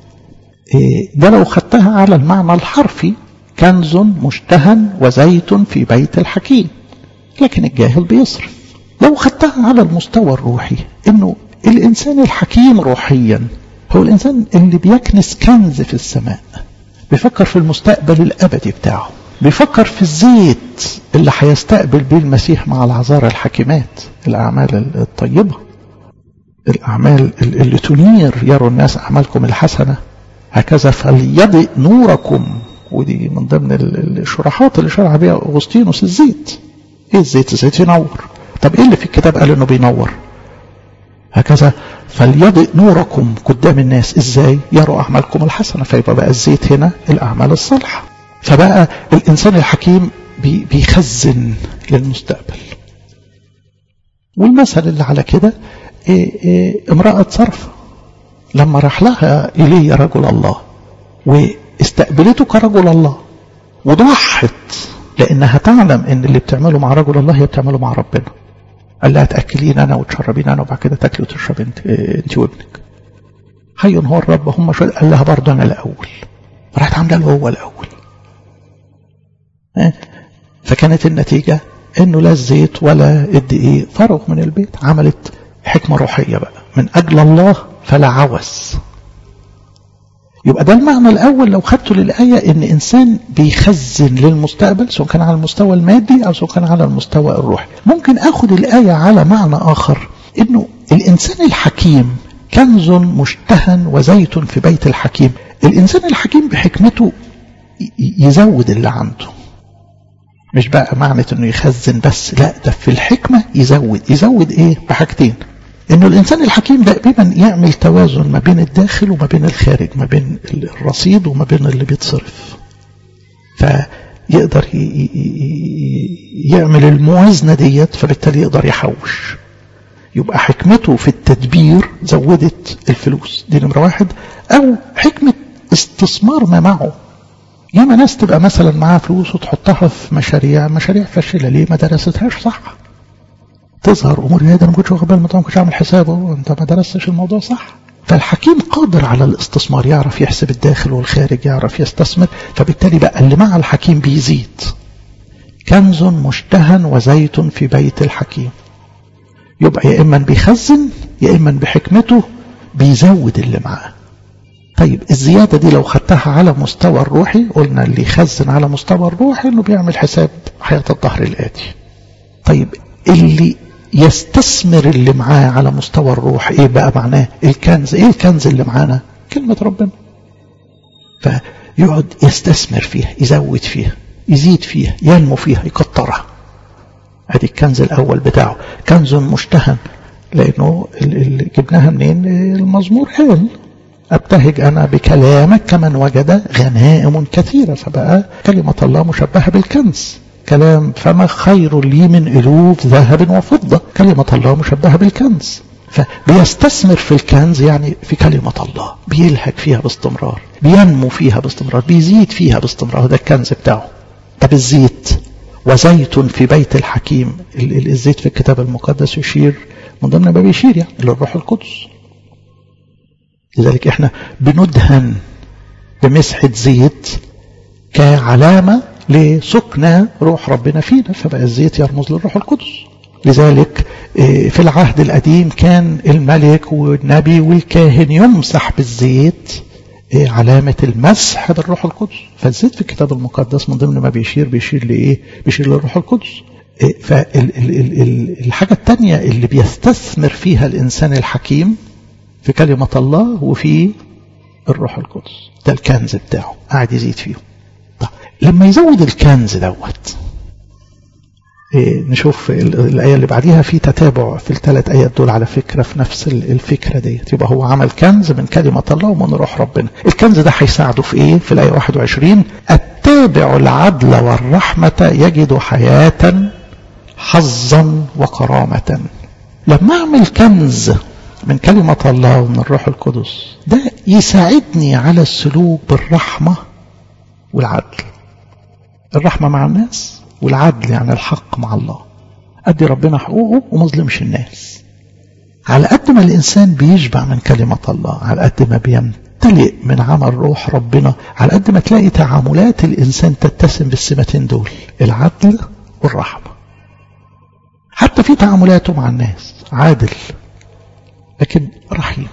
ده لو خدتها على المعنى الحرفي، كنز مشتهى وزيت في بيت الحكيم. لكن الجاهل بيصرف. لو خدتها على المستوى الروحي، انه الانسان الحكيم روحيا هو الانسان اللي بيكنس كنز في السماء، بيفكر في المستقبل الابدي بتاعه، بيفكر في الزيت اللي هيستقبل بيه المسيح مع العذارى الحكيمات، الاعمال الطيبة، الاعمال اللي تنير، يروا الناس اعمالكم الحسنة هكذا فليضئ نوركم. ودي من ضمن الشروحات اللي شرح بها أغسطينوس الزيت. ايه الزيت؟ الزيت ينور. طب ايه اللي في الكتاب قال انه بينور؟ هكذا فليضئ نوركم قدام الناس. ازاي؟ يروا اعمالكم الحسنه. فيبقى بقى الزيت هنا الاعمال الصالحه. فبقى الانسان الحكيم بيخزن للمستقبل. والمثل اللي على كده امرأة صرفة لما راح لها إليه رجل الله واستقبلته كرجل الله وضحت، لأنها تعلم إن اللي بتعمله مع رجل الله هي بتعمله مع ربنا. قال لها تأكلين أنا وتشربين أنا وبعد كده تأكلي وتشربي أنت وابنك. حي هو الرب هم شوية. قال لها برضه أنا الأول. راحت عاملة له هو الأول. فكانت النتيجة إنه لا الزيت ولا الدقيق فرغ من البيت. عملت حكمة روحية بقى، من أجل الله فلا عوز. يبقى ده المعنى الأول لو خدته للآية، إن إنسان بيخزن للمستقبل سواء كان على المستوى المادي أو سواء كان على المستوى الروحي. ممكن أخد الآية على معنى آخر، إنه الإنسان الحكيم كنز مشتهن وزيت في بيت الحكيم. الإنسان الحكيم بحكمته يزود اللي عنده، مش بقى معنى إنه يخزن بس، لا ده في الحكمة يزود إيه؟ بحاجتين. إنه الإنسان الحكيم دائما يعمل توازن ما بين الداخل وما بين الخارج، ما بين الرصيد وما بين اللي بيتصرف، فيقدر يعمل الموازنة ديت، فبالتالي يقدر يحوش. يبقى حكمته في التدبير زودت الفلوس، دي نمرة واحد. أو حكمة استثمار ما معه. ياما ناس تبقى مثلا معاها فلوس وتحطها في مشاريع فاشلة، ليه؟ ما درستهاش صح. تظهر امور ده انا ما كنتش واخد بالي، ما كنتش عامل حسابه، انت ما درستش الموضوع صح. فالحكيم قادر على الاستثمار، يعرف يحسب الداخل والخارج، يعرف يستثمر، فبالتالي بقى اللي مع الحكيم بيزيد. كنز مشتهن وزيت في بيت الحكيم. يبقى يا اما بيخزن يا اما بحكمته بيزود اللي معاه. طيب الزيادة دي لو خدتها على مستوى الروحي، قلنا اللي يخزن على مستوى الروحي انه بيعمل حساب حياة الظهر الآتي. طيب اللي يستثمر اللي معاه على مستوى الروح، ايه بقى معناه؟ الكنز. ايه الكنز اللي معانا؟ كلمة ربنا. فيقعد يستثمر فيها، يزود فيها، يزيد فيها، ينمو فيها، يكترها. ادي الكنز الاول بتاعه، كنز مشتهن. لانه اللي جبناها منين؟ المزمور قال ابتهج انا بكلامك كمن وجد غنائم كثيرة. فبقى كلمة الله مشبهة بالكنز. كلام فما خير لي من ألوف ذهب وفضة. كلمة الله مشبهة بالكنز، فبيستثمر في الكنز، يعني في كلمة الله، بيلهج فيها باستمرار، بينمو فيها باستمرار، بيزيد فيها باستمرار. ده الكنز بتاعه. طب الزيت، وزيت في بيت الحكيم. الزيت في الكتاب المقدس يشير من ضمن ما بيشير يعني للروح القدس. لذلك احنا بندهن بمسحة زيت كعلامة لسكن روح ربنا فينا، فبقى الزيت يرمز للروح القدس. لذلك في العهد القديم كان الملك والنبي والكاهن يمسح بالزيت، علامة المسح بالروح القدس. فالزيت في الكتاب المقدس من ضمن ما بيشير لإيه؟ بيشير للروح القدس. فالحاجة التانية اللي بيستثمر فيها الإنسان الحكيم في كلمة الله وفي الروح القدس. ده الكنز بتاعه، قاعد يزيد فيه. لما يزود الكنز دوت، نشوف الآية اللي بعديها في تتابع في الثلاث آيات دول على فكرة في نفس الفكرة ديت. يبقى هو عمل كنز من كلمة الله ومن روح ربنا. الكنز ده هيساعده في ايه؟ في الآية 21 التابع العدل والرحمة يجد حياة حظا وكرامة. لما اعمل كنز من كلمة الله ومن الروح القدس، ده يساعدني على السلوك بالرحمة والعدل. الرحمة مع الناس والعدل يعني الحق مع الله. أدي ربنا حقوقه ومظلمش الناس. على قد ما الإنسان بيشبع من كلمة الله، على قد ما بيمتلئ من عمل روح ربنا، على قد ما تلاقي تعاملات الإنسان تتسم بالسمتين دول، العدل والرحمة. حتى في تعاملاته مع الناس عادل لكن رحيم.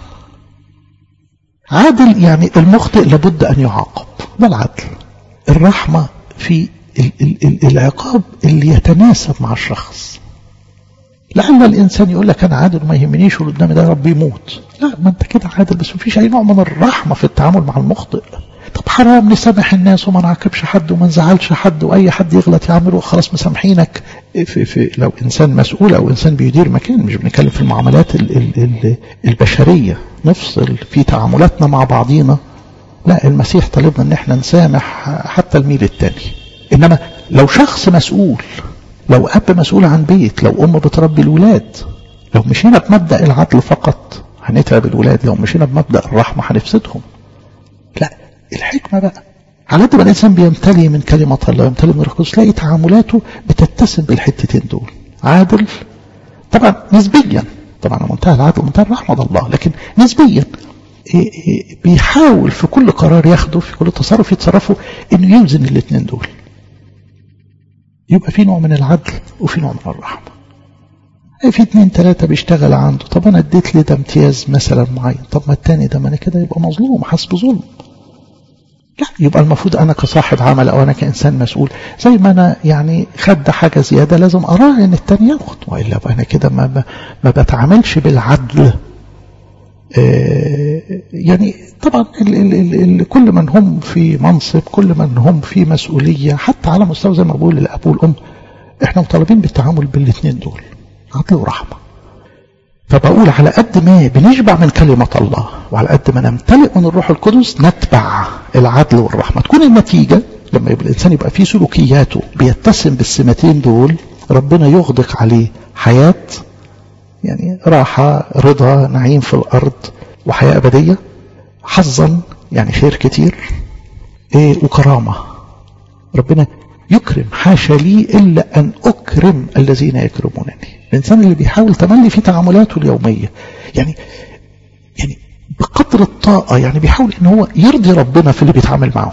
عادل يعني المخطئ لابد أن يعاقب، ده العدل. الرحمة في العقاب اللي يتناسب مع الشخص. لعل الإنسان يقول لك أنا عادل وما يهمنيش واللي قدامي ده ربي يموت. لا، ما أنت كده عادل بس مفيش أي نوع من الرحمة في التعامل مع المخطئ. طب حرام نسامح الناس وما نعاقبش حد وما نزعلش حد، وأي حد يغلط يعمله خلاص مسامحينك. لو إنسان مسؤول أو إنسان بيدير مكان، مش بنتكلم في المعاملات البشرية، نفصل في تعاملاتنا مع بعضينا. لا، المسيح طلبنا ان احنا نسامح حتى الميل التاني. انما لو شخص مسؤول، لو اب مسؤول عن بيت، لو ام بتربي الولاد، لو مشينا بمبدأ العدل فقط هنتعب الولاد، لو مشينا بمبدأ الرحمة هنفسدهم. لا، الحكمة بقى على قد ما الانسان بيمتلي من كلمة الله، يمتلي من الروح القدس، تلاقي تعاملاته بتتسم بالحتتين دول. عادل طبعا نسبيا، طبعا منتهى العدل ومنتهى الرحمة الله، لكن نسبيا بيحاول في كل قرار ياخده، في كل تصرف يتصرفه، انه يوزن الاثنين دول. يبقى في نوع من العدل وفي نوع من الرحمة. في 2 3 بيشتغل عنده، طب انا اديت لي ده امتياز مثلا معين، طب ما التاني ده ما انا كده يبقى مظلوم حسب ظلم. لا، يبقى المفروض أنا كصاحب عمل أو أنا كإنسان مسؤول زي ما أنا يعني خد حاجة زيادة لازم أراعي إن التاني ياخد، وإلا أنا كده ما بتعاملش بالعدل. يعني طبعا كل من هم في منصب، كل من هم في مسؤولية، حتى على مستوى زي ما بقول الأب والأم، احنا مطالبين بالتعامل بالاثنين دول، عدل ورحمة. فبقول على قد ما بنشبع من كلمة الله وعلى قد ما نمتلئ من الروح القدس نتبع العدل والرحمة. تكون النتيجة لما يبقى الإنسان يبقى فيه سلوكياته بيتسم بالسمتين دول، ربنا يغدق عليه حياة يعني راحة، رضا، نعيم في الأرض، وحياة أبدية، حظا يعني خير كتير، وكرامة. ربنا يكرم، حاشا لي إلا أن أكرم الذين يكرمونني. الإنسان اللي بيحاول تملي في تعاملاته اليومية يعني بقدر الطاقة، يعني بيحاول إن هو يرضي ربنا في اللي بيتعامل معهم.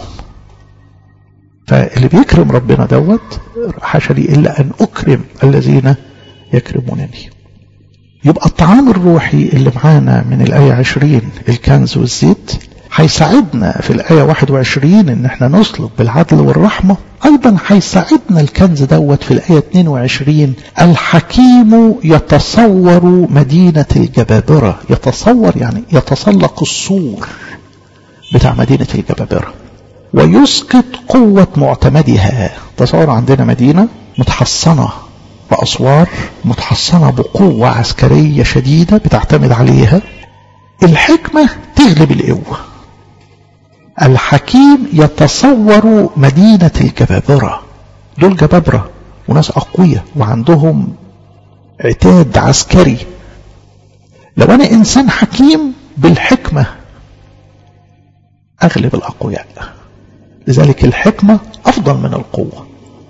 فاللي بيكرم ربنا دوت حاشا لي إلا أن أكرم الذين يكرمونني. يبقى الطعام الروحي اللي معانا من الآية 20 الكنز والزيت هيساعدنا في الآية 21 إن احنا نسلك بالعدل والرحمة. أيضا هيساعدنا الكنز دوت في الآية 22 الحكيم يتصور مدينة الجبابرة. يتصور يعني يتسلق السور بتاع مدينة الجبابرة ويسقط قوة معتمدها. تصور عندنا مدينة متحصنة بأسوار، متحصنة بقوة عسكرية شديدة بتعتمد عليها. الحكمة تغلب القوة. الحكيم يتصور مدينة الجبابرة. دول جبابرة وناس أقوياء وعندهم عتاد عسكري. لو أنا إنسان حكيم بالحكمة أغلب الأقوياء، لذلك الحكمة أفضل من القوة.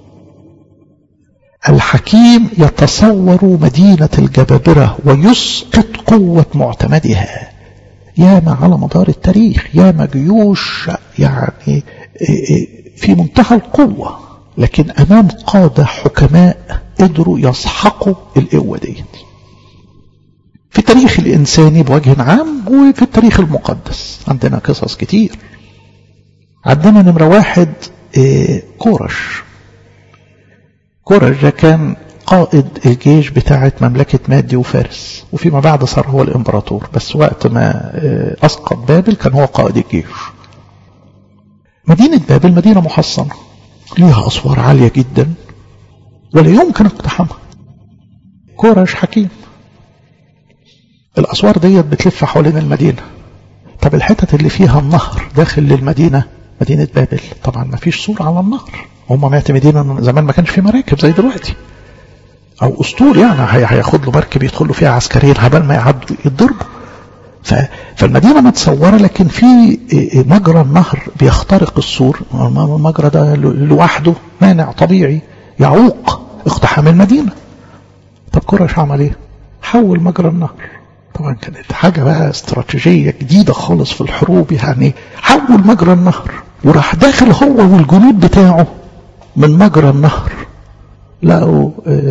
الحكيم يتصور مدينة الجبابرة ويسقط قوة معتمدها. ياما على مدار التاريخ ياما جيوش يعني في منتهى القوة، لكن أمام قادة حكماء قدروا يسحقوا القوة دي في التاريخ الإنساني بوجه عام وفي التاريخ المقدس. عندنا قصص كتير. عندنا نمرة واحد كورش. كورش ده كان قائد الجيش بتاعة مملكة مادي وفارس، وفيما بعد صار هو الإمبراطور، بس وقت ما أسقط بابل كان هو قائد الجيش. مدينة بابل مدينة محصنة ليها أسوار عالية جدا ولا يمكن اقتحامها. كورش حكيم. الأسوار ديت بتلف حوالين المدينة. طب الحتة اللي فيها النهر داخل للمدينة، مدينة بابل، طبعا ما فيش سور على النهر. هم معتمدين، زمان ما كانش في مراكب زي دلوقتي او اسطول، يعني هياخد له مركب يدخل له فيها عسكريين هبال ما يعدوا يتضربوا. فالمدينه متصوره، لكن في مجرى النهر بيخترق السور. المجرى ده لوحده مانع طبيعي يعوق اقتحام المدينه. طب كورش عمل ايه؟ حول مجرى النهر. طبعا كانت حاجه بقى استراتيجيه جديده خالص في الحروب، يعني حول مجرى النهر وراح داخل هو والجنود بتاعه من مجرى النهر. لقوا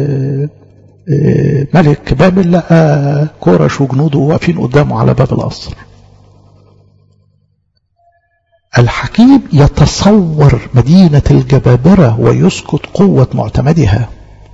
ملك بابل لقى كورش وجنوده واقفين قدامه على باب القصر. الحكيم يتصور مدينة الجبابرة ويسقط قوة معتمدها.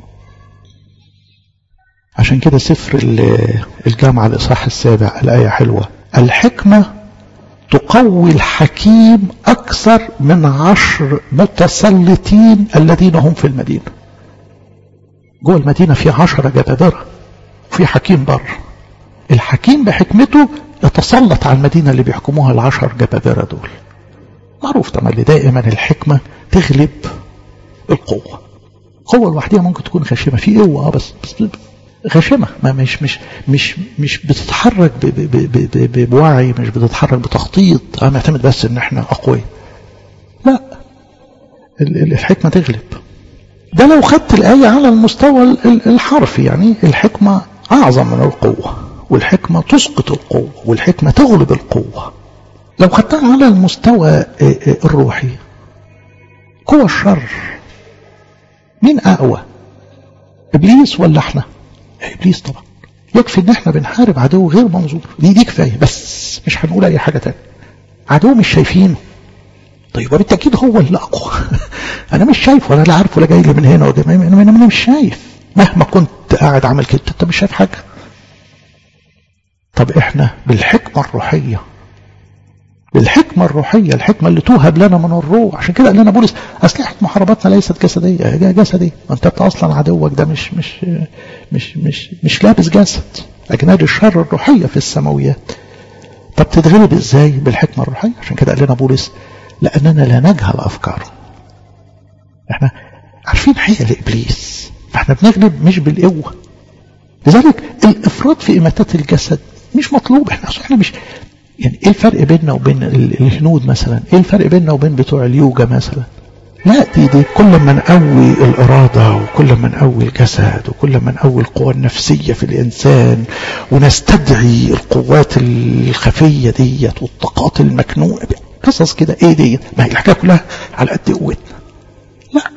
عشان كده سفر الجامعة الإصحاح السابع الآية حلوة: الحكمة تقوي الحكيم أكثر من 10 متسلطين الذين هم في المدينة. جوه المدينة في 10 جبابرة، في حكيم بره. الحكيم بحكمته يتسلط على المدينة اللي بيحكموها 10 جبابرة دول. معروف طبعا دائما الحكمة تغلب القوة. القوة لوحدها ممكن تكون غشيمة، في قوة بس غشيمة، ما مش بتتحرك بوعي، مش بتتحرك بتخطيط، معتمد بس ان احنا اقوياء. لا، الحكمة تغلب. ده لو خدت الآية على المستوى الحرفي، يعني الحكمة أعظم من القوة، والحكمة تسقط القوة، والحكمة تغلب القوة. لو خدتها على المستوى الروحي، قوة الشر مين أقوى؟ إبليس ولا احنا؟ إبليس طبعا. يكفي ان احنا بنحارب عدو غير منظور، دي كفاية، بس مش هنقول أي حاجة تانية. عدو مش شايفينه. طيب وبالتأكيد هو اللي أقوى. أنا مش شايف ولا عارف ولا جاي لي من هنا ولا أنا مش شايف، مهما كنت قاعد عامل كده أنت مش شايف حاجة. طب إحنا بالحكمة الروحية، بالحكمة الروحية، الحكمة اللي توهب لنا من الروح. عشان كده قال لنا بولس أسلحة محارباتنا ليست جسدية، هي جسدية. أنت أصلا عدوك ده مش لابس جسد. أجناد الشر الروحية في السماويات. طب تتغلب إزاي؟ بالحكمة الروحية. عشان كده قال لنا بولس لأننا لا نجهل أفكاره. احنا عارفين حقيقة لإبليس، فاحنا بنغلب مش بالقوة. لذلك الإفراط في إماتات الجسد مش مطلوب. احنا مش يعني ايه الفرق بيننا وبين الهنود مثلا؟ ايه الفرق بيننا وبين بتوع اليوجا مثلا؟ لا، دي كل ما نقوي الإرادة وكل ما نقوي الجسد وكل ما نقوي القوى النفسية في الإنسان ونستدعي القوات الخفية ديت والطاقات المكنونة، قصص كده. ايه دي؟ ما هي الحكاية كلها على قد قوتنا. لا،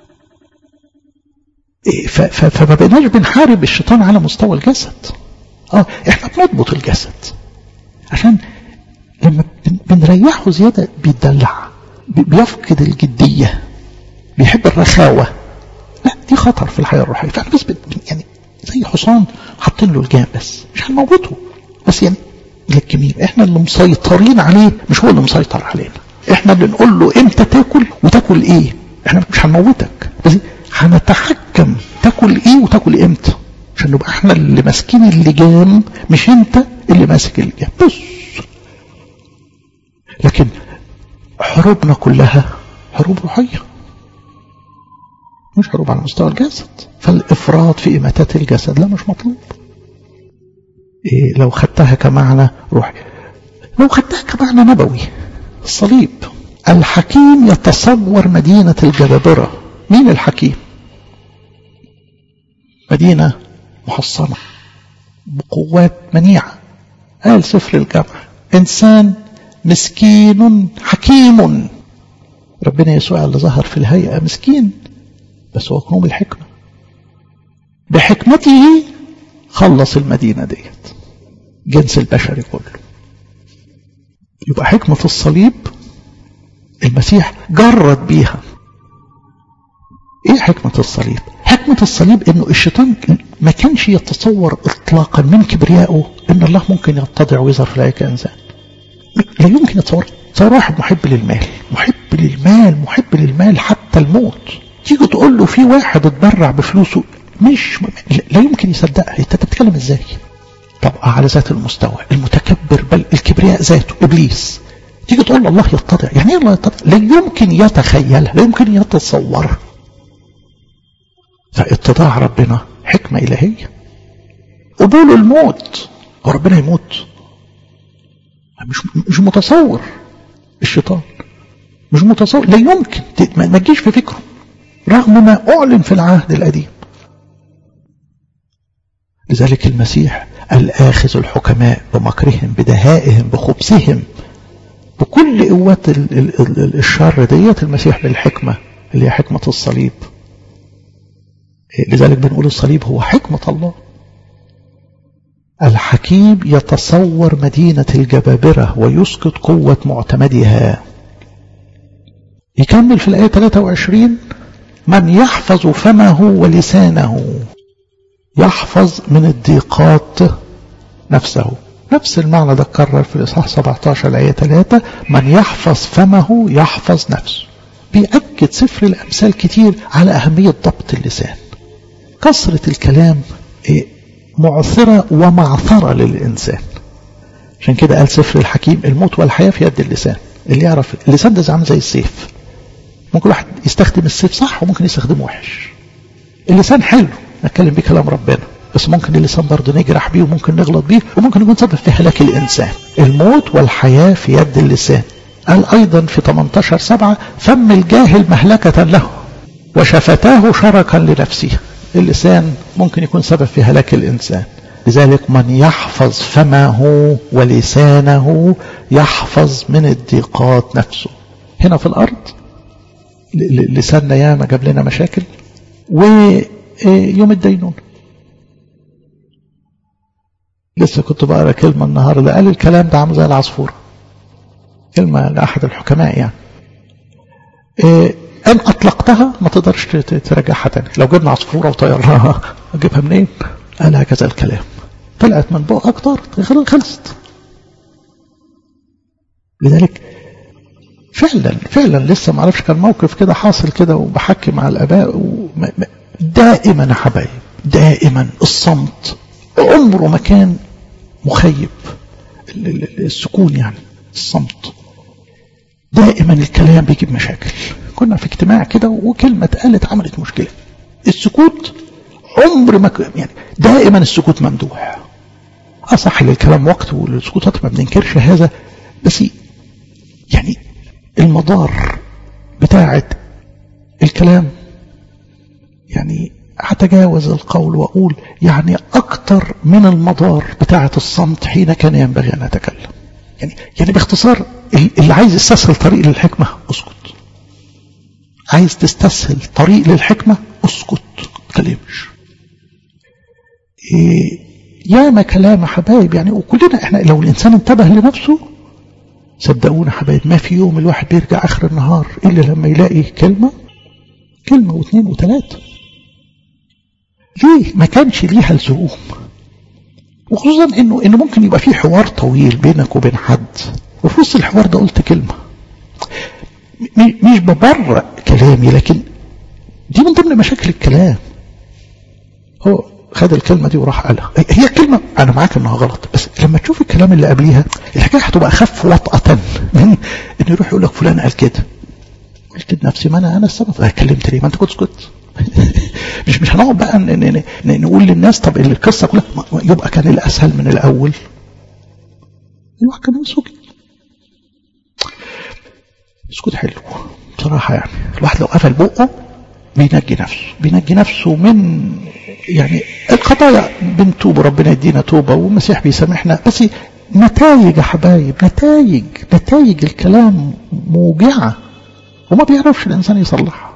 فما بقيناش بنحارب الشيطان على مستوى الجسد. احنا بنضبط الجسد عشان لما بنريحه زيادة بيتدلع، بيفقد الجدية، بيحب الرخاوة. لا، دي خطر في الحياة الروحية. فاحنا بس يعني زي حصان حاطين له الجام، بس مش هنموته، بس يعني للجميل. احنا اللي مسيطرين عليه، مش هو اللي مسيطر علينا. احنا اللي نقول له امتى تاكل وتاكل ايه. احنا مش هنموتك، بس هنتحكم تاكل ايه وتاكل امتى، عشان نبقى احنا اللي ماسكين اللجام، مش انت اللي ماسك اللجام بس. لكن حروبنا كلها حروب روحية، مش حروب على مستوى الجسد. فالإفراط في إماتات الجسد لا، مش مطلوب. لو خدتها كمعنى روحي، لو خدتها كمعنى نبوي، الصليب. الحكيم يتصور مدينة الجبابرة. مين الحكيم؟ مدينة محصنة بقوات منيعة. قال سفر الجامعة إنسان مسكين حكيم. ربنا يسوع اللي ظهر في الهيئة مسكين، بس هو كنوم الحكمة. بحكمته خلص المدينة ديت، جنس البشري كله. يبقى حكمة الصليب المسيح جرد بيها. ايه حكمة الصليب؟ حكمة الصليب انه الشيطان ما كانش يتصور اطلاقا من كبريائه ان الله ممكن يتضع ويظهر في الهيئة كإنسان. لا يمكن يتصور. صار واحد محب للمال، محب للمال حتى الموت. تيجي تقول له في واحد اتبرع بفلوسه، لا يمكن يصدقها. انت بتتكلم ازاي؟ طب على ذات المستوى المتكبر، بل الكبرياء ذاته ابليس، تيجي تقول له الله يتضع. يعني ايه الله يتضع؟ لا يمكن يتخيلها، لا يمكن يتصورها. فاتضاع ربنا حكمة إلهية. قبول الموت، وربنا يموت، مش متصور. الشيطان مش متصور، لا يمكن، ما تجيش في فكره، رغم ما أعلن في العهد القديم. لذلك المسيح الآخذ الحكماء بمكرهم بدهائهم بخبثهم، بكل قوات الشر ديت، المسيح بالحكمة اللي هي حكمة الصليب. لذلك بنقول الصليب هو حكمة الله. الحكيم يتصور مدينة الجبابرة ويسقط قوة معتمدها. يكمل في الآية 23: من يحفظ فمه ولسانه يحفظ من الضيقات نفسه. نفس المعنى ده اتكرر في الإصحاح 17 الآية 3: من يحفظ فمه يحفظ نفسه. بيأكد سفر الأمثال كتير على أهمية ضبط اللسان. كثرة الكلام معثرة ومعثرة للإنسان. عشان كده قال سفر الحكيم: الموت والحياة في يد اللسان. اللي يعرف اللسان ده عامل زي السيف، ممكن واحد يستخدم السيف صح وممكن يستخدمه وحش. اللسان حلو نتكلم بيه كلام ربنا، بس ممكن اللسان برضه نجرح بيه وممكن نغلط بيه وممكن يكون سبب في هلاك الإنسان. الموت والحياة في يد اللسان. قال أيضا في 18:7: فم الجاهل مهلكة له وشفتاه شركا لنفسه. اللسان ممكن يكون سبب في هلاك الإنسان. لذلك من يحفظ فمه ولسانه يحفظ من الضيقات نفسه. هنا في الأرض لساننا ياما جاب لنا مشاكل، ويوم الدينون. لسه كنت بقرأ كلمة النهاردة، قال الكلام ده عامل زي العصفورة، كلمة لأحد الحكماء يعني. ان اطلقتها ما تقدرش ترجعها تاني. لو جبنا عصفورة وطيرناها اجيبها منين؟ قال هكذا الكلام، طلعت من بقك طارت خلصت. لذلك فعلا لسه ما اعرفش، كان موقف كده حاصل كده وبحكي مع الاباء، دائما يا حبايب دائما الصمت عمره ما كان مخيب، السكون يعني الصمت دائما الكلام بيجيب مشاكل. كنا في اجتماع كده وكلمة اتقالت عملت مشكلة. السكوت عمر ما يعني دائما السكوت ممدوح. أصح للكلام وقت والسكوتات ما بننكرش هذا، بس يعني المضار بتاعة الكلام يعني هتجاوز القول وأقول يعني أكتر من المضار بتاعة الصمت حين كان ينبغي أن أتكلم. يعني باختصار اللي عايز يستسهل طريق للحكمة اسكت، عايز تستسهل طريق للحكمة اسكت تكلمش. ياما كلام حبايب يعني، وكلنا احنا لو الانسان انتبه لنفسه صدقونا حبايب ما في يوم الواحد بيرجع اخر النهار الا لما يلاقي كلمة واثنين وثلاثة. ليه ما كانش ليها لزوم؟ وخصوصا انه ممكن يبقى في حوار طويل بينك وبين حد، وفي وسط الحوار ده قلت كلمة مش ببرأ كلامي، لكن دي من ضمن مشاكل الكلام. هو خد الكلمة دي وراح قالها، هي كلمة أنا معاك إنها غلط، بس لما تشوف الكلام اللي قبليها الحكاية هتبقى أخف وطأة من إنه يروح يقول لك فلان قال كده. قلت لنفسي ما أنا السبب، كلمت ليه؟ ما أنت كنت سكت. مش هنقعد بقى نقول للناس طب القصة كلها يبقى كان الأسهل من الأول الواحد كان سكت. سكوت حلو بصراحة، يعني الواحد لو قفل بقه بينجي نفسه من يعني الخطايا. بنتوب وربنا يدينا توبة والمسيح بيسامحنا، بس نتائج يا حبايب، نتائج الكلام موجعة وما بيعرفش الإنسان يصلحها.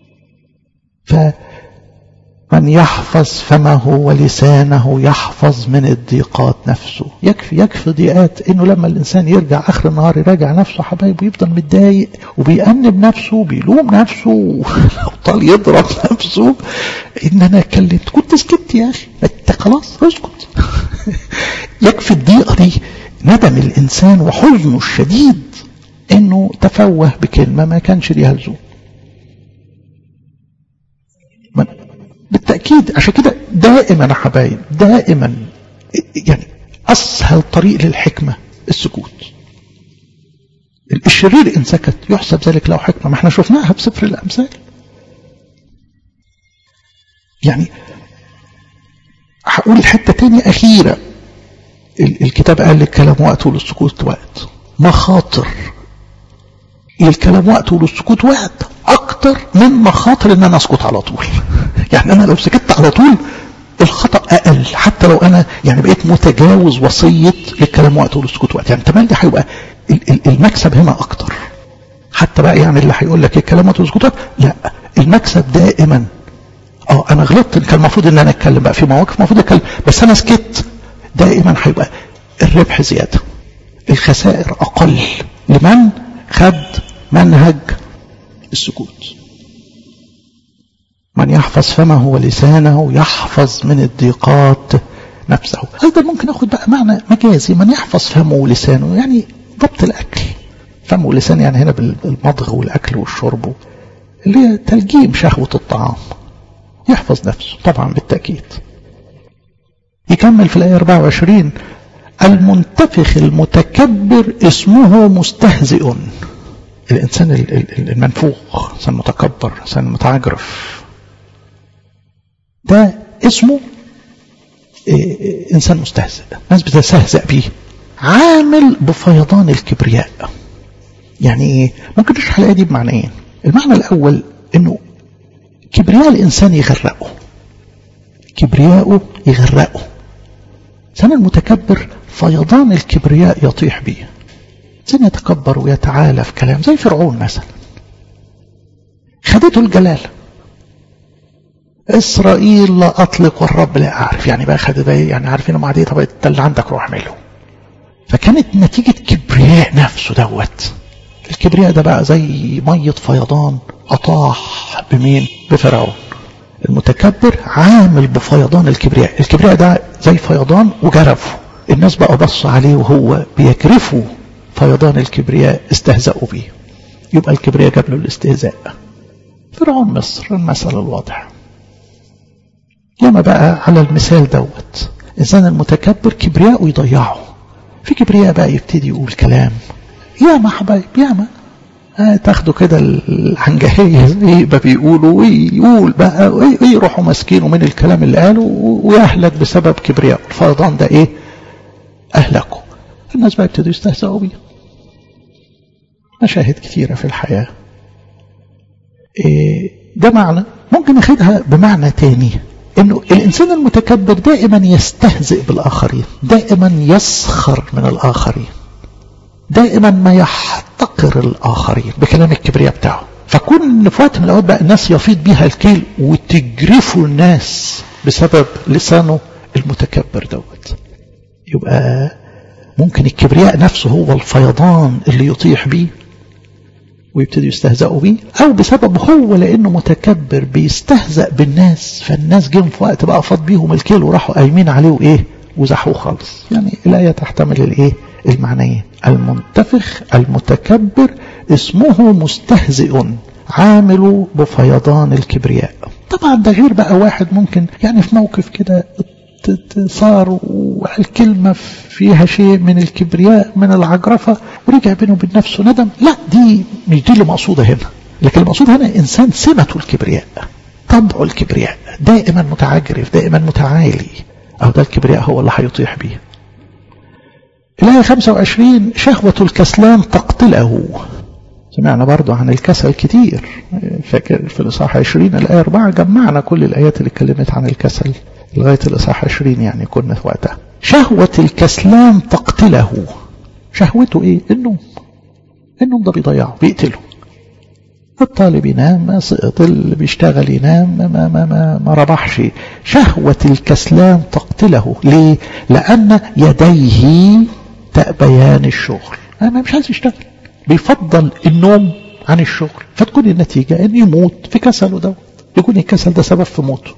فمن يحفظ فمه ولسانه يحفظ من الضيقات نفسه. يكفي ضيقات انه لما الانسان يرجع اخر النهار يراجع نفسه حبايب ويفضل متضايق وبيأنب نفسه وبيلوم نفسه وطال يضرب نفسه ان انا اتكلمت كنت سكت يا اخي انت خلاص اسكت. يكفي الضيقه دي ندم الانسان وحزنه الشديد انه تفوه بكلمه ما كانش ليها لزوم. بالتأكيد عشان كده دائما يا حبايب دائما يعني أسهل طريق للحكمة السكوت. الشرير إن سكت يحسب ذلك له حكمة، ما احنا شفناها بسفر الأمثال. يعني هقول حتة تانية أخيرة، الكتاب قال للكلام وقت وللسكوت وقت. مخاطر الكلام وقت وللسكوت وقت أكتر من مخاطر إن أنا أسكت على طول. يعني أنا لو سكت على طول الخطأ أقل، حتى لو أنا يعني بقيت متجاوز وصية للكلام وقت وللسكوت وقت، يعني تمام ده هيبقى المكسب هنا أكتر. حتى بقى يعني اللي هيقول لك الكلام وقت والسكوت وقت، لا المكسب دائما أنا غلطت، كان المفروض إن أنا أتكلم بقى في مواقف المفروض أتكلم، بس أنا سكت، دائما هيبقى الربح زيادة، الخسائر أقل لمن خد منهج السكوت. من يحفظ فمه ولسانه يحفظ من الضيقات نفسه. أيضا ممكن أخذ بقى معنى مجازي، من يحفظ فمه ولسانه يعني ضبط الأكل. فمه ولسان يعني هنا بالمضغ والأكل والشرب اللي هي تلجيم شهوة الطعام. يحفظ نفسه طبعا بالتأكيد. يكمل في الآية 24 المنتفخ المتكبر اسمه مستهزئ. الإنسان المنفوخ، إنسان متكبر، إنسان متعجرف، ده اسمه إنسان مستهزئ، ناس بتستهزئ به، عامل بفيضان الكبرياء. يعني إيه؟ ممكن نشرح الآية دي بمعنيين. المعنى الأول إنه كبرياء الإنسان يغرقه، كبرياءه يغرقه. الإنسان المتكبر فيضان الكبرياء يطيح به، إنسان يتكبر ويتعالى في كلام زي فرعون مثلا، خدته الجلالة. إسرائيل لا أطلق والرب لا أعرف، يعني بقى خد ده يعني عارفين ما عادي، طب اللي عندك روح اعمله. فكانت نتيجة كبرياء نفسه دوت الكبرياء ده بقى زي مية فيضان أطاح بمين؟ بفرعون. المتكبر عامل بفيضان الكبرياء ده زي فيضان وجرفه، الناس بقى بصوا عليه وهو بيجرفوا فيضان الكبرياء، استهزأوا بيه. يبقى الكبرياء جاب له الاستهزاء. فرعون مصر المثل الواضح. ياما بقى على المثال دوت إنسان المتكبر كبرياء ويضيعه. في كبرياء بقى يبتدي يقول كلام ياما حبايب ياما، تاخدوا كده العنجهية زي ما بيقولوا، ويقول بقى ويروحوا ماسكينه من الكلام اللي قاله ويهلك بسبب كبرياء. الفيضان ده ايه؟ أهلكوا. الناس بقى يبتدوا يستهزئوا بيه. مشاهد كثيرة في الحياة. ده معنى. ممكن ناخدها بمعنى تاني، انه الانسان المتكبر دائما يستهزئ بالاخرين، دائما يسخر من الاخرين، دائما ما يحتقر الاخرين بكلام الكبرياء بتاعه. فكون في وقت من الاوقات بقى الناس يفيض بيها الكيل وتجرفوا الناس بسبب لسانه المتكبر دوت. يبقى ممكن الكبرياء نفسه هو الفيضان اللي يطيح بيه ويبتدي يستهزئوا بيه، او بسبب هو لانه متكبر بيستهزأ بالناس، فالناس جم في وقت بقى فاض بيهم الكيل وراحوا قايمين عليه وايه وزحوه خالص. يعني الآية تحتمل الايه؟ المعنيين. المنتفخ المتكبر اسمه مستهزئ عامل بفيضان الكبرياء. طبعا ده غير بقى واحد ممكن يعني في موقف كده صار والكلمة فيها شيء من الكبرياء من العجرفة ورجع بينه وبين نفسه ندم. لا، دي مش دي اللي مقصودة هنا. لكن المقصود هنا إنسان سمته الكبرياء، طبعه الكبرياء، دائما متعجرف، دائما متعالي، أو ده الكبرياء هو اللي هيطيح بيه. الآية 25 شهوة الكسلان تقتله. سمعنا برضو عن الكسل كتير. فاكر في الإصحاح 20 الآية 4 جمعنا كل الآيات اللي اتكلمت عن الكسل لغاية الإصحاح 20، يعني كنا في وقتها. شهوة الكسلان تقتله. شهوته ايه؟ النوم. النوم ده بيضيعه، بيقتله. الطالب ينام ما سقط، اللي بيشتغل ينام ما ربحش. شهوة الكسلان تقتله. ليه؟ لأن يديه تأبيان الشغل. أنا مش عايز يشتغل، بيفضل النوم عن الشغل، فتكون النتيجة أن يموت في كسله ده، يكون الكسل ده سبب في موته.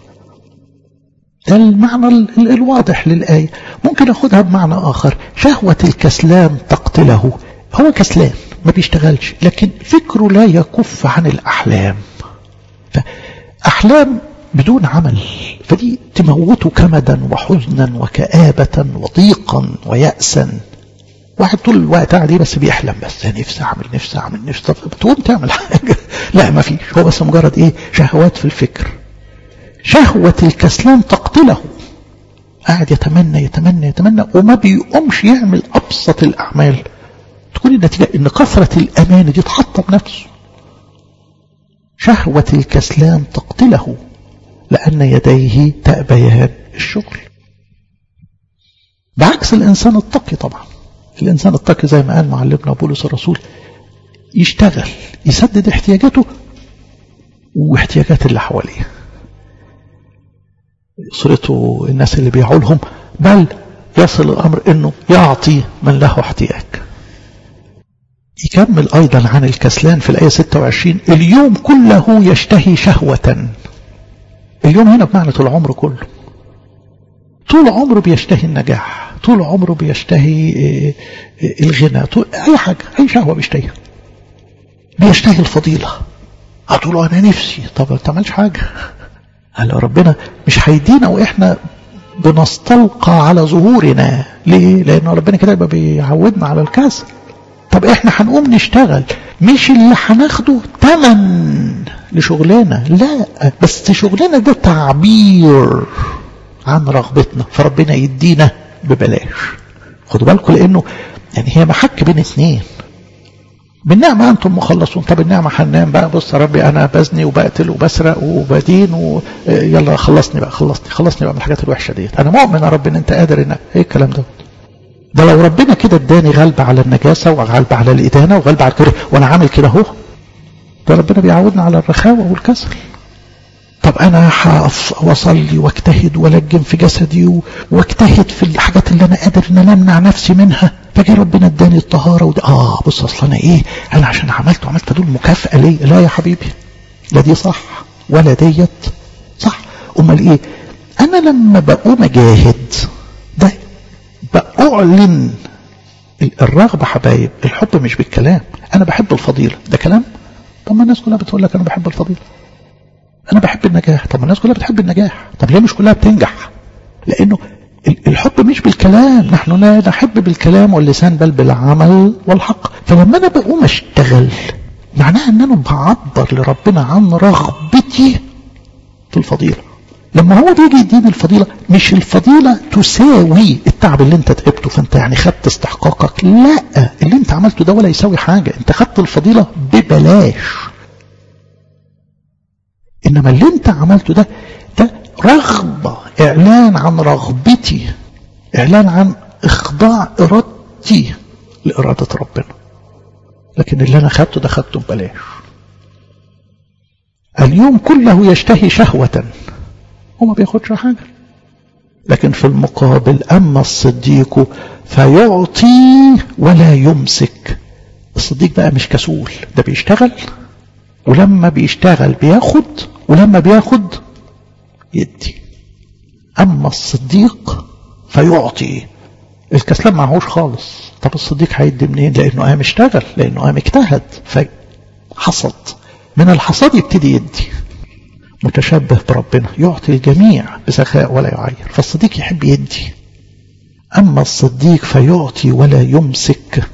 ده المعنى الواضح للآية. ممكن أخذها بمعنى آخر. شهوة الكسلان تقتله. هو كسلان ما بيشتغلش، لكن فكره لا يكف عن الأحلام. فأحلام بدون عمل فدي تموته كمدا وحزنا وكآبة وضيقا ويأسا. واحد طول الوقت قاعد بس بيحلم، بس نفسي أعمل طب تقوم تعمل حاجة؟ لا، ما فيش. هو بس مجرد ايه؟ شهوات في الفكر. شهوة الكسلان تقتله. قاعد يتمنى وما بيقومش يعمل أبسط الأعمال. تكون النتيجة ان كثرة الأمان دي تحطم نفسه. شهوة الكسلان تقتله لأن يديه تأبيان الشغل. بعكس الإنسان التقي. طبعا الإنسان التقي زي ما قال معلمنا بولس الرسول يشتغل يسدد احتياجاته واحتياجات اللي حواليه، صورته الناس اللي بيعولهم، بل يصل الأمر انه يعطي من له احتياج. يكمل أيضا عن الكسلان في الآية 26 اليوم كله يشتهي شهوة. اليوم هنا بمعنى طول العمر كله. طول عمره بيشتهي النجاح، طول عمره بيشتهي الغنى، أي حاجة، أي شهوة بيشتهيها. بيشتهي الفضيلة. هتقولوا أنا نفسي، طب ما تعملش حاجة. قال ربنا مش هيدينا وإحنا بنستلقى على ظهورنا. ليه؟ لأن ربنا كده يبقى بيعودنا على الكسل. طب احنا هنقوم نشتغل، مش اللي هناخده تمن لشغلنا، لا، بس شغلنا ده تعبير عن رغبتنا، فربنا يدينا ببلاش. خدوا بالكم، لانه يعني هي محك بين اثنين. بالنعمة انتم مخلصون. طب النعمة هننام بقى، بص يا ربي انا بزني وبقتل وبسرق وبدين يلا خلصني بقى من الحاجات الوحشة ديت. انا مؤمن يا رب ان انت قادر. ايه الكلام ده؟ ده لو ربنا كده اداني غلبة على النجاسة وغلبة على الإدانة وغلبة على الكره وانا عامل كده اهو، ده ربنا بيعودنا على الرخاوة والكسل. طب انا هقف واصلي واجتهد والجم في جسدي واجتهد في الحاجات اللي انا قادر ان انا امنع نفسي منها، فجي ربنا اداني الطهاره بص اصل انا عشان عملت فدول مكافاه لي. لا يا حبيبي، لا دي صح ولا ديت صح. امال ايه؟ انا لما بقوم اجاهد ده بأعلن الرغبه. حبايب، الحب مش بالكلام. انا بحب الفضيله، ده كلام؟ طب ما الناس كلها بتقول لك انا بحب الفضيله، انا بحب النجاح. طب ما الناس كلها بتحب النجاح، طب ليه مش كلها بتنجح؟ لانه الحب مش بالكلام. نحن نحب بالكلام واللسان بل بالعمل والحق. فلما انا بقوم اشتغل معناها ان انا بعبر لربنا عن رغبتي في الفضيله. لما هو بيجي يديني الفضيله، مش الفضيله تساوي التعب اللي انت تعبته فانت يعني خدت استحقاقك، لا، اللي انت عملته ده ولا يساوي حاجه، انت خدت الفضيله ببلاش. انما اللي انت عملته ده رغبه، اعلان عن رغبتي، اعلان عن اخضاع ارادتي لاراده ربنا. لكن اللي انا خدته ده خدته ببلاش. اليوم كله يشتهي شهوه وما بياخدش حاجه. لكن في المقابل اما الصديق فيعطي ولا يمسك. الصديق بقى مش كسول، ده بيشتغل، ولما بيشتغل بياخد، ولما بياخد يدي. اما الصديق فيعطي. الكسلان معهوش خالص. طب الصديق هيدي منين؟ لانه قام اشتغل، لانه قام اجتهد فحصد. من الحصاد يبتدي يدي. متشبه بربنا، يعطي الجميع بسخاء ولا يعير. فالصديق يحب يدي. اما الصديق فيعطي ولا يمسك.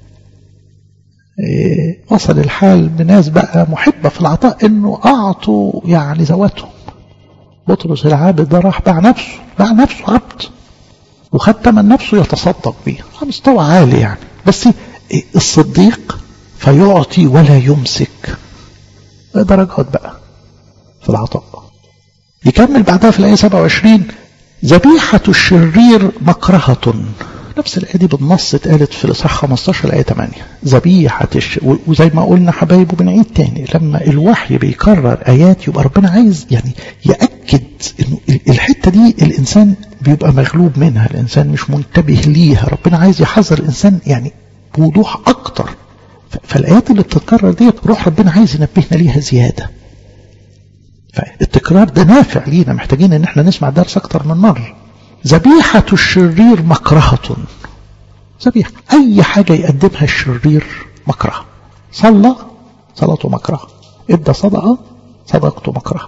وصل الحال بناس بقى محبة في العطاء انه اعطوا يعني ذواتهم. بطرس العابد ده راح باع نفسه عبد، وخد ثمن نفسه يتصدق بيه. مستوى عالي يعني. بس الصديق فيعطي ولا يمسك. درجات بقى في العطاء. يكمل بعدها في الآية 27: ذبيحة الشرير مكرهة. نفس الآية دي بالنص اتقالت في الإصحاح 15 الآية 8. ذبيحة وزي ما قلنا حبايبه بنعيد تاني، لما الوحي بيكرر آيات يبقى ربنا عايز يعني يأكد إنه الحتة دي الإنسان بيبقى مغلوب منها، الإنسان مش منتبه ليها. ربنا عايز يحذر الإنسان يعني بوضوح أكتر. فالآيات اللي بتتكرر دي روح ربنا عايز ينبهنا ليها زيادة. فالتكرار ده نافع لينا، محتاجين ان احنا نسمع درس اكتر من مرة. ذبيحة الشرير مكرهة. ذبيحة اي حاجة يقدمها الشرير مكرهة. صلاته مكرهة، ادى صدقته مكرهة،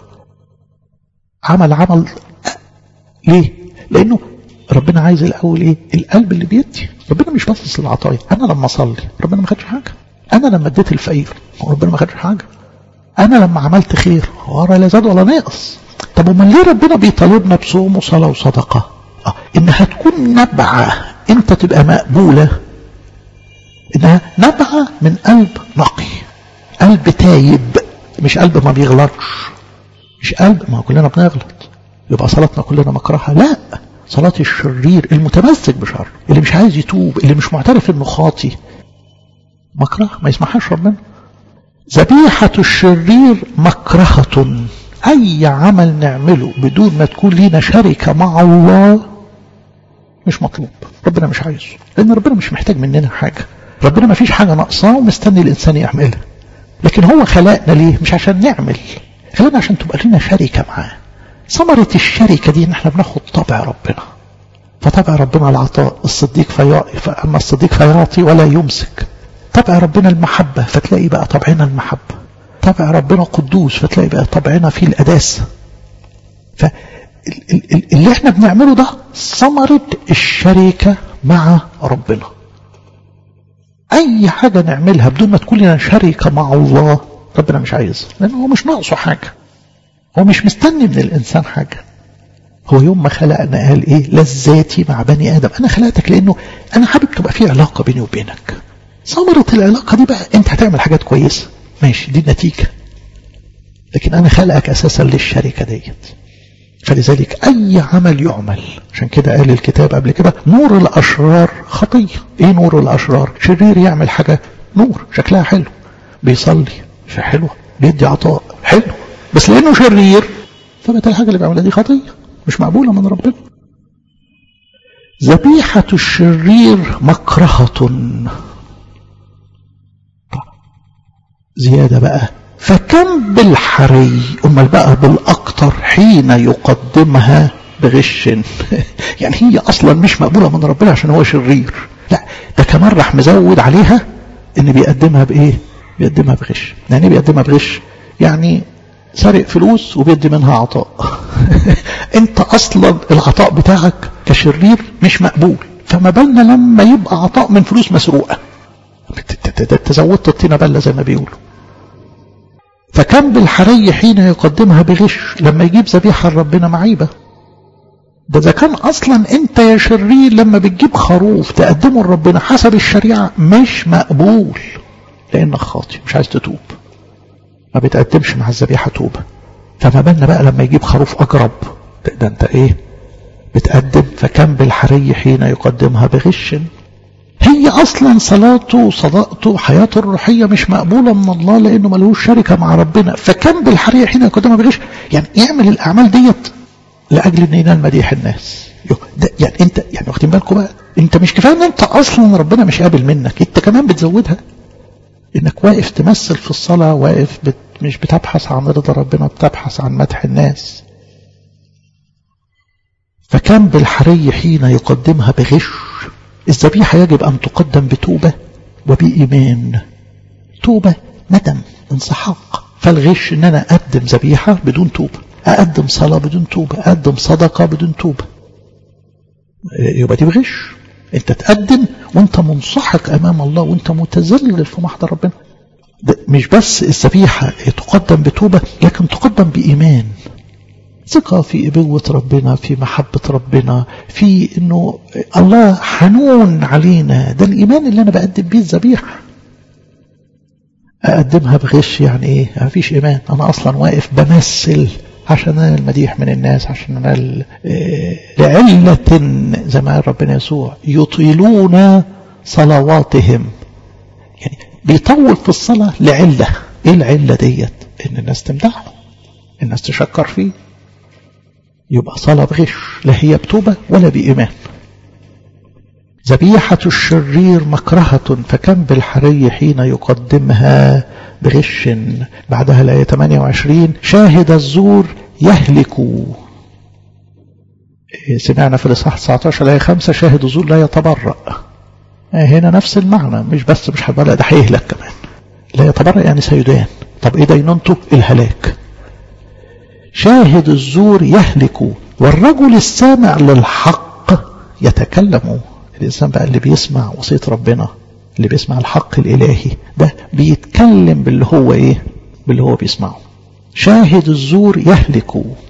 عمل ليه؟ لانه ربنا عايز الاول ايه؟ القلب اللي بيدي. ربنا مش باصص للعطايا. انا لما اصلي ربنا ما خدش حاجة، انا لما اديت الفقير ربنا ما خدش حاجة، انا لما عملت خير ورا لا زاد ولا ناقص. طب امال ليه ربنا بيطالبنا بصوم وصلاه وصدقه؟ انها تكون نبعه، انت تبقى مقبوله، انها نبعه من قلب نقي، قلب تايب، مش قلب ما بيغلطش، مش قلب ما كلنا بنغلط يبقى صلاتنا كلنا مكرهه. لا، صلاه الشرير المتمسك بشر، اللي مش عايز يتوب، اللي مش معترف انه خاطي، مكره ما يسمحهاش ربنا. ذبيحة الشرير مكرهة. أي عمل نعمله بدون ما تكون لينا شركة مع الله مش مطلوب. ربنا مش عايزه، لأن ربنا مش محتاج مننا حاجة. ربنا ما فيش حاجة ناقصاه ومستني الإنسان يعملها. لكن هو خلقنا ليه؟ مش عشان نعمل، خلقنا عشان تبقى لنا شركة معاه. ثمرة الشركة دي إن احنا بناخد طبع ربنا. فطبع ربنا العطاء. أما الصديق فيعطي ولا يمسك. طبع ربنا المحبة، فتلاقي بقى طبعنا المحبة. طبع ربنا قدوس، فتلاقي بقى طبعنا فيه القداسة. فاللي احنا بنعمله ده ثمرة الشركة مع ربنا. اي حاجة نعملها بدون ما تكون لنا شركة مع الله ربنا مش عايزها، لانه هو مش ناقصه حاجة، هو مش مستني من الانسان حاجة. هو يوم ما خلقنا قال ايه؟ لذاتي مع بني ادم. انا خلقتك لانه انا حابب تبقى في علاقة بيني وبينك. ثمرة العلاقة دي بقى انت هتعمل حاجات كويسة، ماشي، دي النتيجة. لكن انا خلقك اساسا للشركة ديت. فلذلك اي عمل يعمل، عشان كده قال الكتاب قبل كده نور الاشرار خطية. ايه نور الاشرار؟ شرير يعمل حاجة نور شكلها حلو، بيصلي حلوة، بيدي عطاء حلو، بس لانه شرير فبقت الحاجة اللي بيعملها دي خطية مش مقبولة من ربنا. ذبيحة الشرير مكرهة. زيادة بقى، فكم بالحري، أمال بقى بالأكتر حين يقدمها بغش. يعني هي أصلا مش مقبولة من ربنا عشان هو شرير، لا ده كمان راح مزود عليها إن بيقدمها بإيه؟ بيقدمها بغش. يعني بيقدمها بغش، يعني سرق فلوس وبيدي منها عطاء. انت اصلا العطاء بتاعك كشرير مش مقبول، فما بالنا لما يبقى عطاء من فلوس مسروقة. تزودت الطينة بلة زي ما بيقولوا. فكم بالحري حين يقدمها بغش، لما يجيب ذبيحة لربنا معيبة. ده إذا كان أصلا أنت يا شرير لما بتجيب خروف تقدمه لربنا حسب الشريعة مش مقبول، لأنك خاطئ مش عايز تتوب، ما بتقدمش مع الذبيحة توبة. فما بالنا بقى لما يجيب خروف أقرب، ده أنت إيه بتقدم. فكم بالحري حين يقدمها بغش. هي أصلا صلاته صدقته حياته الروحية مش مقبولة من الله لأنه ملهوش شركة مع ربنا. فكم بالحري حين يقدمها بغش، يعني يعمل الأعمال ديت لأجل أن ينال مديح الناس. يعني أنت يعني واخدين بالكم بقى، أنت مش كفاية أن أنت أصلا ربنا مش قابل منك، أنت كمان بتزودها إنك واقف تمثل في الصلاة، واقف مش بتبحث عن رضا ربنا، بتبحث عن مدح الناس. فكم بالحري حين يقدمها بغش. الذبيحة يجب أن تقدم بتوبة وبإيمان. توبة ندم انسحاق. فالغش إن أنا أقدم ذبيحة بدون توبة، أقدم صلاة بدون توبة، أقدم صدقة بدون توبة، يبقى دي بغش. أنت تقدم وأنت منسحق أمام الله وأنت متذلل في محضر ربنا. مش بس الذبيحة تقدم بتوبة، لكن تقدم بإيمان، ثقة في إبوة ربنا، في محبة ربنا، في إنه الله حنون علينا. ده الإيمان اللي أنا بقدم بيه الذبيحة. أقدمها بغش يعني إيه؟ ما فيش إيمان، أنا أصلا واقف بمثل عشان أنا المديح من الناس، عشان أنا لعلة زي ما قال ربنا يسوع يطيلون صلواتهم. يعني بيطول في الصلاة لعلة. إيه العلة ديت؟ إن الناس تمدحه، الناس تشكر فيه. يبقى صلاة بغش، لا هي بتوبة ولا بإيمان. ذبيحة الشرير مكرهة، فكم بالحري حين يقدمها بغش. بعدها الآية 28 شاهد الزور يهلك. سمعنا في الإصحاح 19 الآية 5 شاهد الزور لا يتبرأ. هنا نفس المعنى، مش بس مش هيبرأ، ده هيهلك كمان. لا يتبرأ يعني سيدان. طب إيه دينونته؟ الهلاك. شاهد الزور يهلك والرجل السامع للحق يتكلم. الإنسان بقى اللي بيسمع وصية ربنا، اللي بيسمع الحق الإلهي، ده بيتكلم باللي هو إيه؟ باللي هو بيسمعه. شاهد الزور يهلك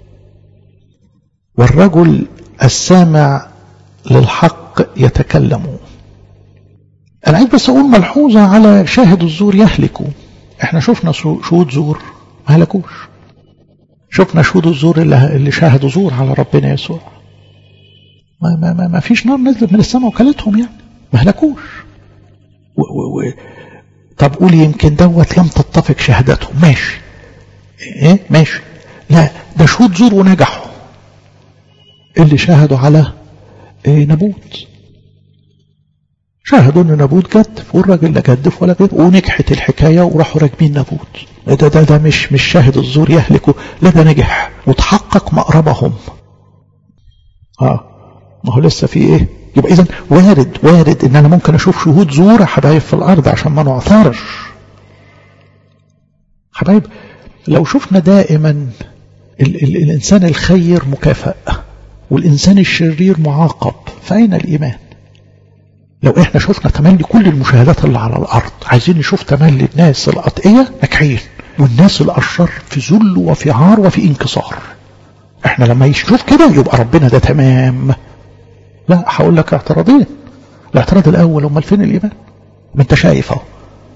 والرجل السامع للحق يتكلم. أنا عايز بس أقول ملحوظة على شاهد الزور يهلك. احنا شفنا شهود زور ما هلكوش، شفنا شهود الزور اللي شاهدوا زور على ربنا يسوع ما فيش نار نزلت من السماء وكلتهم، يعني ما هلكوش. طب قول يمكن دوت لم تتفق شهادتهم، ماشي ايه ماشي، لا ده شهود زور ونجحوا. اللي شاهدوا على نبوت، شاهدوا ان نبوت جدف والراجل لا جدف ولا جدف، ونجحت الحكايه وراحوا راكبين نبوت. ده مش شاهد الزور يهلكوا، لا ده نجح وتحقق مقربهم. ما هو لسه في ايه؟ يبقى اذا وارد ان انا ممكن اشوف شهود زور يا حبايب في الارض عشان ما نعثرش. حبايب لو شفنا دائما الانسان الخير مكافأ والانسان الشرير معاقب، فاين الايمان؟ لو احنا شفنا تملي كل المشاهدات اللي على الارض، عايزين نشوف تملي الناس الاتقياء ناجحين والناس الاشرار في ذل وفي عار وفي انكسار. احنا لما يشوف كده يبقى ربنا ده تمام. لا هقول لك اعتراضين. الاعتراض الاول، امال فين الايمان؟ ما انت شايف اهو.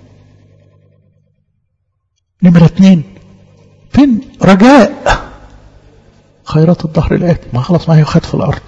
نمرة 2، فين رجاء خيرات الظهر الآتي؟ ما خلاص ما هي خد في الارض.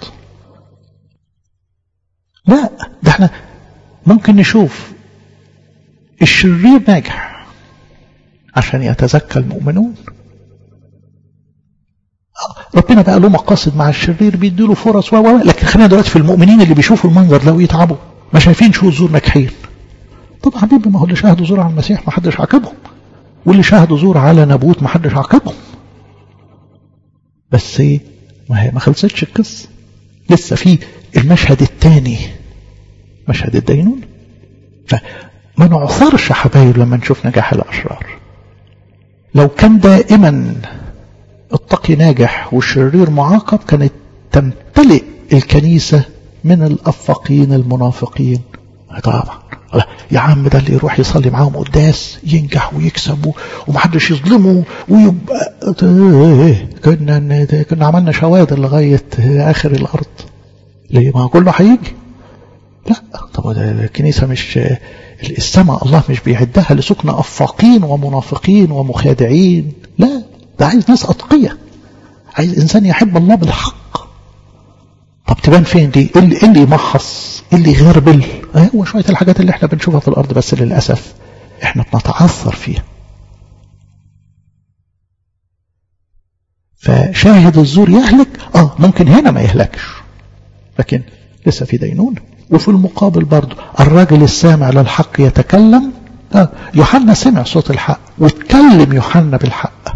لا ده احنا ممكن نشوف الشرير ناجح عشان يتزكى المؤمنون. ربنا بقى له مقاصد مع الشرير بيديله فرص لكن خلينا دلوقتي في المؤمنين اللي بيشوفوا المنظر لو يتعبوا ما شايفين شو زور ناجحين. طب حبيبي ما هو اللي شاهدوا زور على المسيح ما حدش عاقبهم، واللي شاهدوا زور على نابوت ما حدش عاقبهم. بس ما خلصتش القصه، لسه في المشهد الثاني، مشهد الدينون. فما نعثرش حبايب لما نشوف نجاح الاشرار. لو كان دائما التقي ناجح والشرير معاقب كانت تمتلئ الكنيسة من الأفاقين المنافقين. طبعا يا عم ده اللي يروح يصلي معاهم قداس ينجح ويكسب ومحدش يظلمه ويبقى كنا عملنا شوادر لغاية آخر الأرض. ليه؟ ما كله هيجي. لا طب الكنيسة مش السماء، الله مش بيعدها لسكن أفاقين ومنافقين ومخادعين. لا، ده عايز ناس أتقية، عايز إنسان يحب الله بالحق. طب تبان فين دي؟ اللي يمحص، اللي يغربل، هو شوية الحاجات اللي احنا بنشوفها في الأرض، بس للأسف احنا بنتعثر فيها. فشاهد الزور يهلك، ممكن هنا ما يهلكش، لكن لسه في دينون. وفي المقابل برضو الراجل السامع للحق يتكلم. يوحنا سمع صوت الحق واتكلم يوحنا بالحق،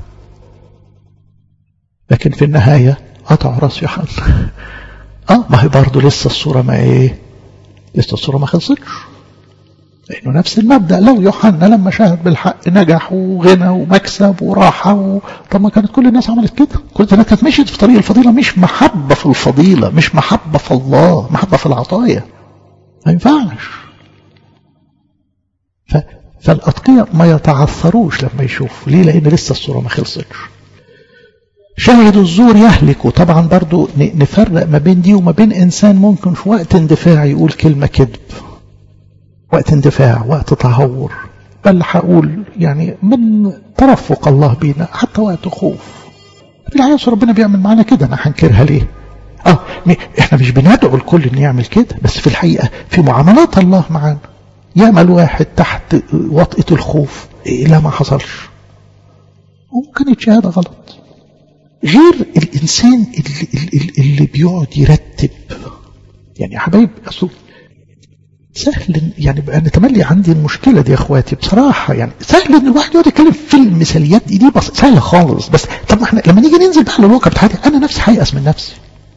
لكن في النهاية قطع راس يوحنا. ما هي برضو لسه الصورة لسه الصورة ما خلصتش، لأنه نفس المبدأ. لو يوحنا لما شاهد بالحق نجح وغنى ومكسب وراحة طب ما كانت كل الناس عملت كده، كل الناس كانت مشيت في طريق الفضيلة. مش محبة في الفضيلة، مش محبة في الله، محبة في العطايا، ما ينفعش. فالأتقياء ما يتعثروش لما يشوفوا. ليه؟ لأن لسه الصورة ما خلصتش. شاهد الزور يهلك. وطبعا برضو نفرق ما بين دي وما بين إنسان ممكن في وقت اندفاع يقول كلمة كذب، وقت اندفاع، وقت تهور، بل هقول يعني من ترفق الله بينا، حتى وقت خوف. في الحقيقة ربنا بيعمل معنا كده، أنا هنكرها ليه؟ احنا مش بندعو الكل ان يعمل كده، بس في الحقيقة في معاملات الله معانا يعمل واحد تحت وطئة الخوف لا ما حصلش، وكانت شهادة غلط. غير الإنسان اللي بيقعد يرتب. يعني يا حبايب أصول سهل يعني بقى نتملي عندي المشكلة دي يا اخواتي بصراحة. يعني سهل ان الواحد يقعد يتكلم في المثاليات دي بس سهلة خالص. بس طب احنا لما نيجي ننزل بقى للواقع بتاعتي انا نفسي هيأس من نفسي.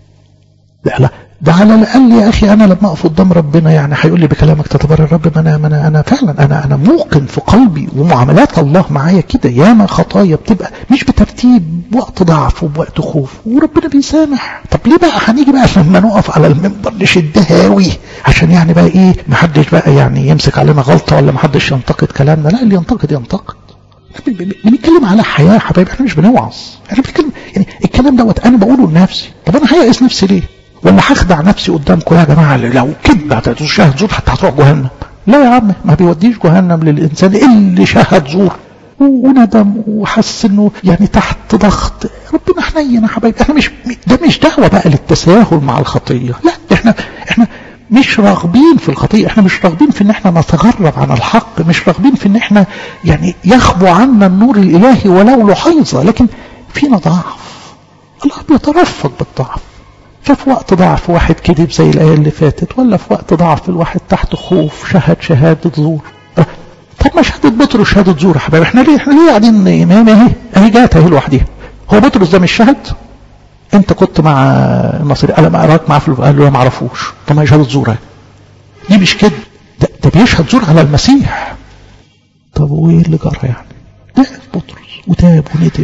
لا ده على الأقل يا أخي أنا لما أقف قدام ربنا يعني هيقول لي بكلامك تتبرر الرب. أنا فعلا أنا موقن في قلبي، ومعاملات الله معايا كده. ياما خطايا بتبقى مش بترتيب، وقت ضعف ووقت خوف، وربنا بيسامح. طب ليه بقى هنيجي بقى لما نقف على المنبر نشدها قوي عشان يعني بقى إيه محدش بقى يعني يمسك علينا غلطة، ولا محدش ينتقد كلامنا؟ لا، اللي ينتقد. بنتكلم على حياة يا حبايبي، احنا مش بنوعظ، احنا بنتكلم. يعني الكلام دوت أنا بقوله لنفسي. طب أنا هيأس نفسي ليه؟ ولا هخدع نفسي قدامكم يا جماعة لو كذب هتشاهد زور حتى هتروح جهنم؟ لا يا عم، ما بيوديش جهنم للإنسان اللي شاهد زور وندم وحس انه يعني تحت ضغط. ربنا حنين يا حبايبي. احنا مش دعوة بقى للتساهل مع الخطية. لا، احنا مش راغبين في الخطية، احنا مش راغبين في ان احنا نتغرب عن الحق، مش راغبين في ان احنا يعني يخبو عنا النور الالهي ولو لحظة. لكن فينا ضعف، الله بيترفق بالضعف. ففي وقت ضعف واحد كذب زي الآية اللي فاتت، ولا في وقت ضعف الواحد تحت خوف شهد شهادة زور. طب ما شهادة بطرس شهادة زور يا حبايبي. احنا ليه قاعدين ما هي جات اهي لوحدها. هو بطرس ده مش شهد؟ انت كنت مع النصيري قال ما قراك معاه قال له ما اعرفوش. طب ما هي شهادة زور دي مش كده، ده بيشهد زور على المسيح. طب وايه اللي جرى يعني؟ ده بطرس وتاب وندم.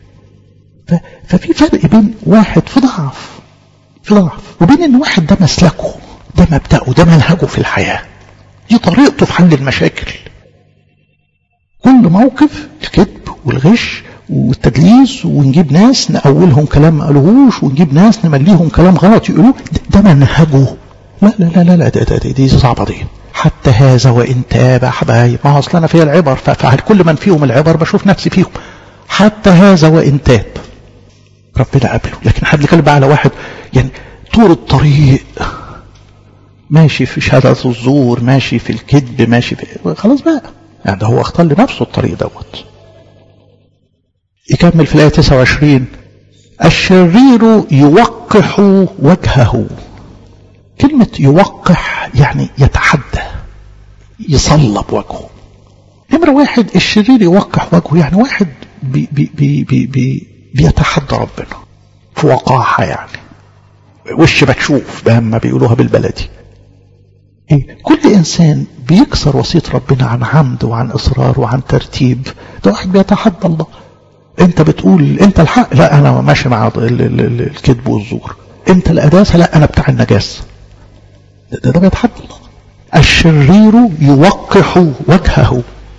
ففي فرق بين واحد في ضعف وبين ان واحد ده مسلكه، ده مبدأه، ده منهجه في الحياة، دي طريقته في حل المشاكل. كل موقف الكذب والغش والتدليس، ونجيب ناس نقولهم كلام ما قالوهوش، ونجيب ناس نمليهم كلام غلط يقولوه، ده منهجه. لا لا لا لا، دي صعبة دي. حتى هذا وإن تاب حبايب، ما هو أصلا أنا فيها العبر، فكل من فيهم العبر بشوف نفسي فيهم. حتى هذا وإن تاب ربنا قبله. لكن حد يتكلم بقى على واحد يعني طول الطريق ماشي في شهادة الزور، ماشي في الكذب، ماشي في خلاص بقى يعني ده هو اختار لنفسه الطريق دوت. يكمل في الآية 29 الشرير يوقح وجهه. كلمة يوقح يعني يتحدى، يصلب وجهه. نمرة واحد، الشرير يوقح وجهه يعني واحد بيتحدى ربنا في وقاحة، يعني وش بتشوف ما بيقولوها بالبلدي. كل إنسان بيكسر وصية ربنا عن عمد وعن إصرار وعن ترتيب، ده واحد بيتحدى الله. انت بتقول انت الحق، لا انا ماشي مع الكذب والزور. انت القداسة، لا انا بتاع النجاسة. ده بيتحدى الله. الشرير يوقح وجهه.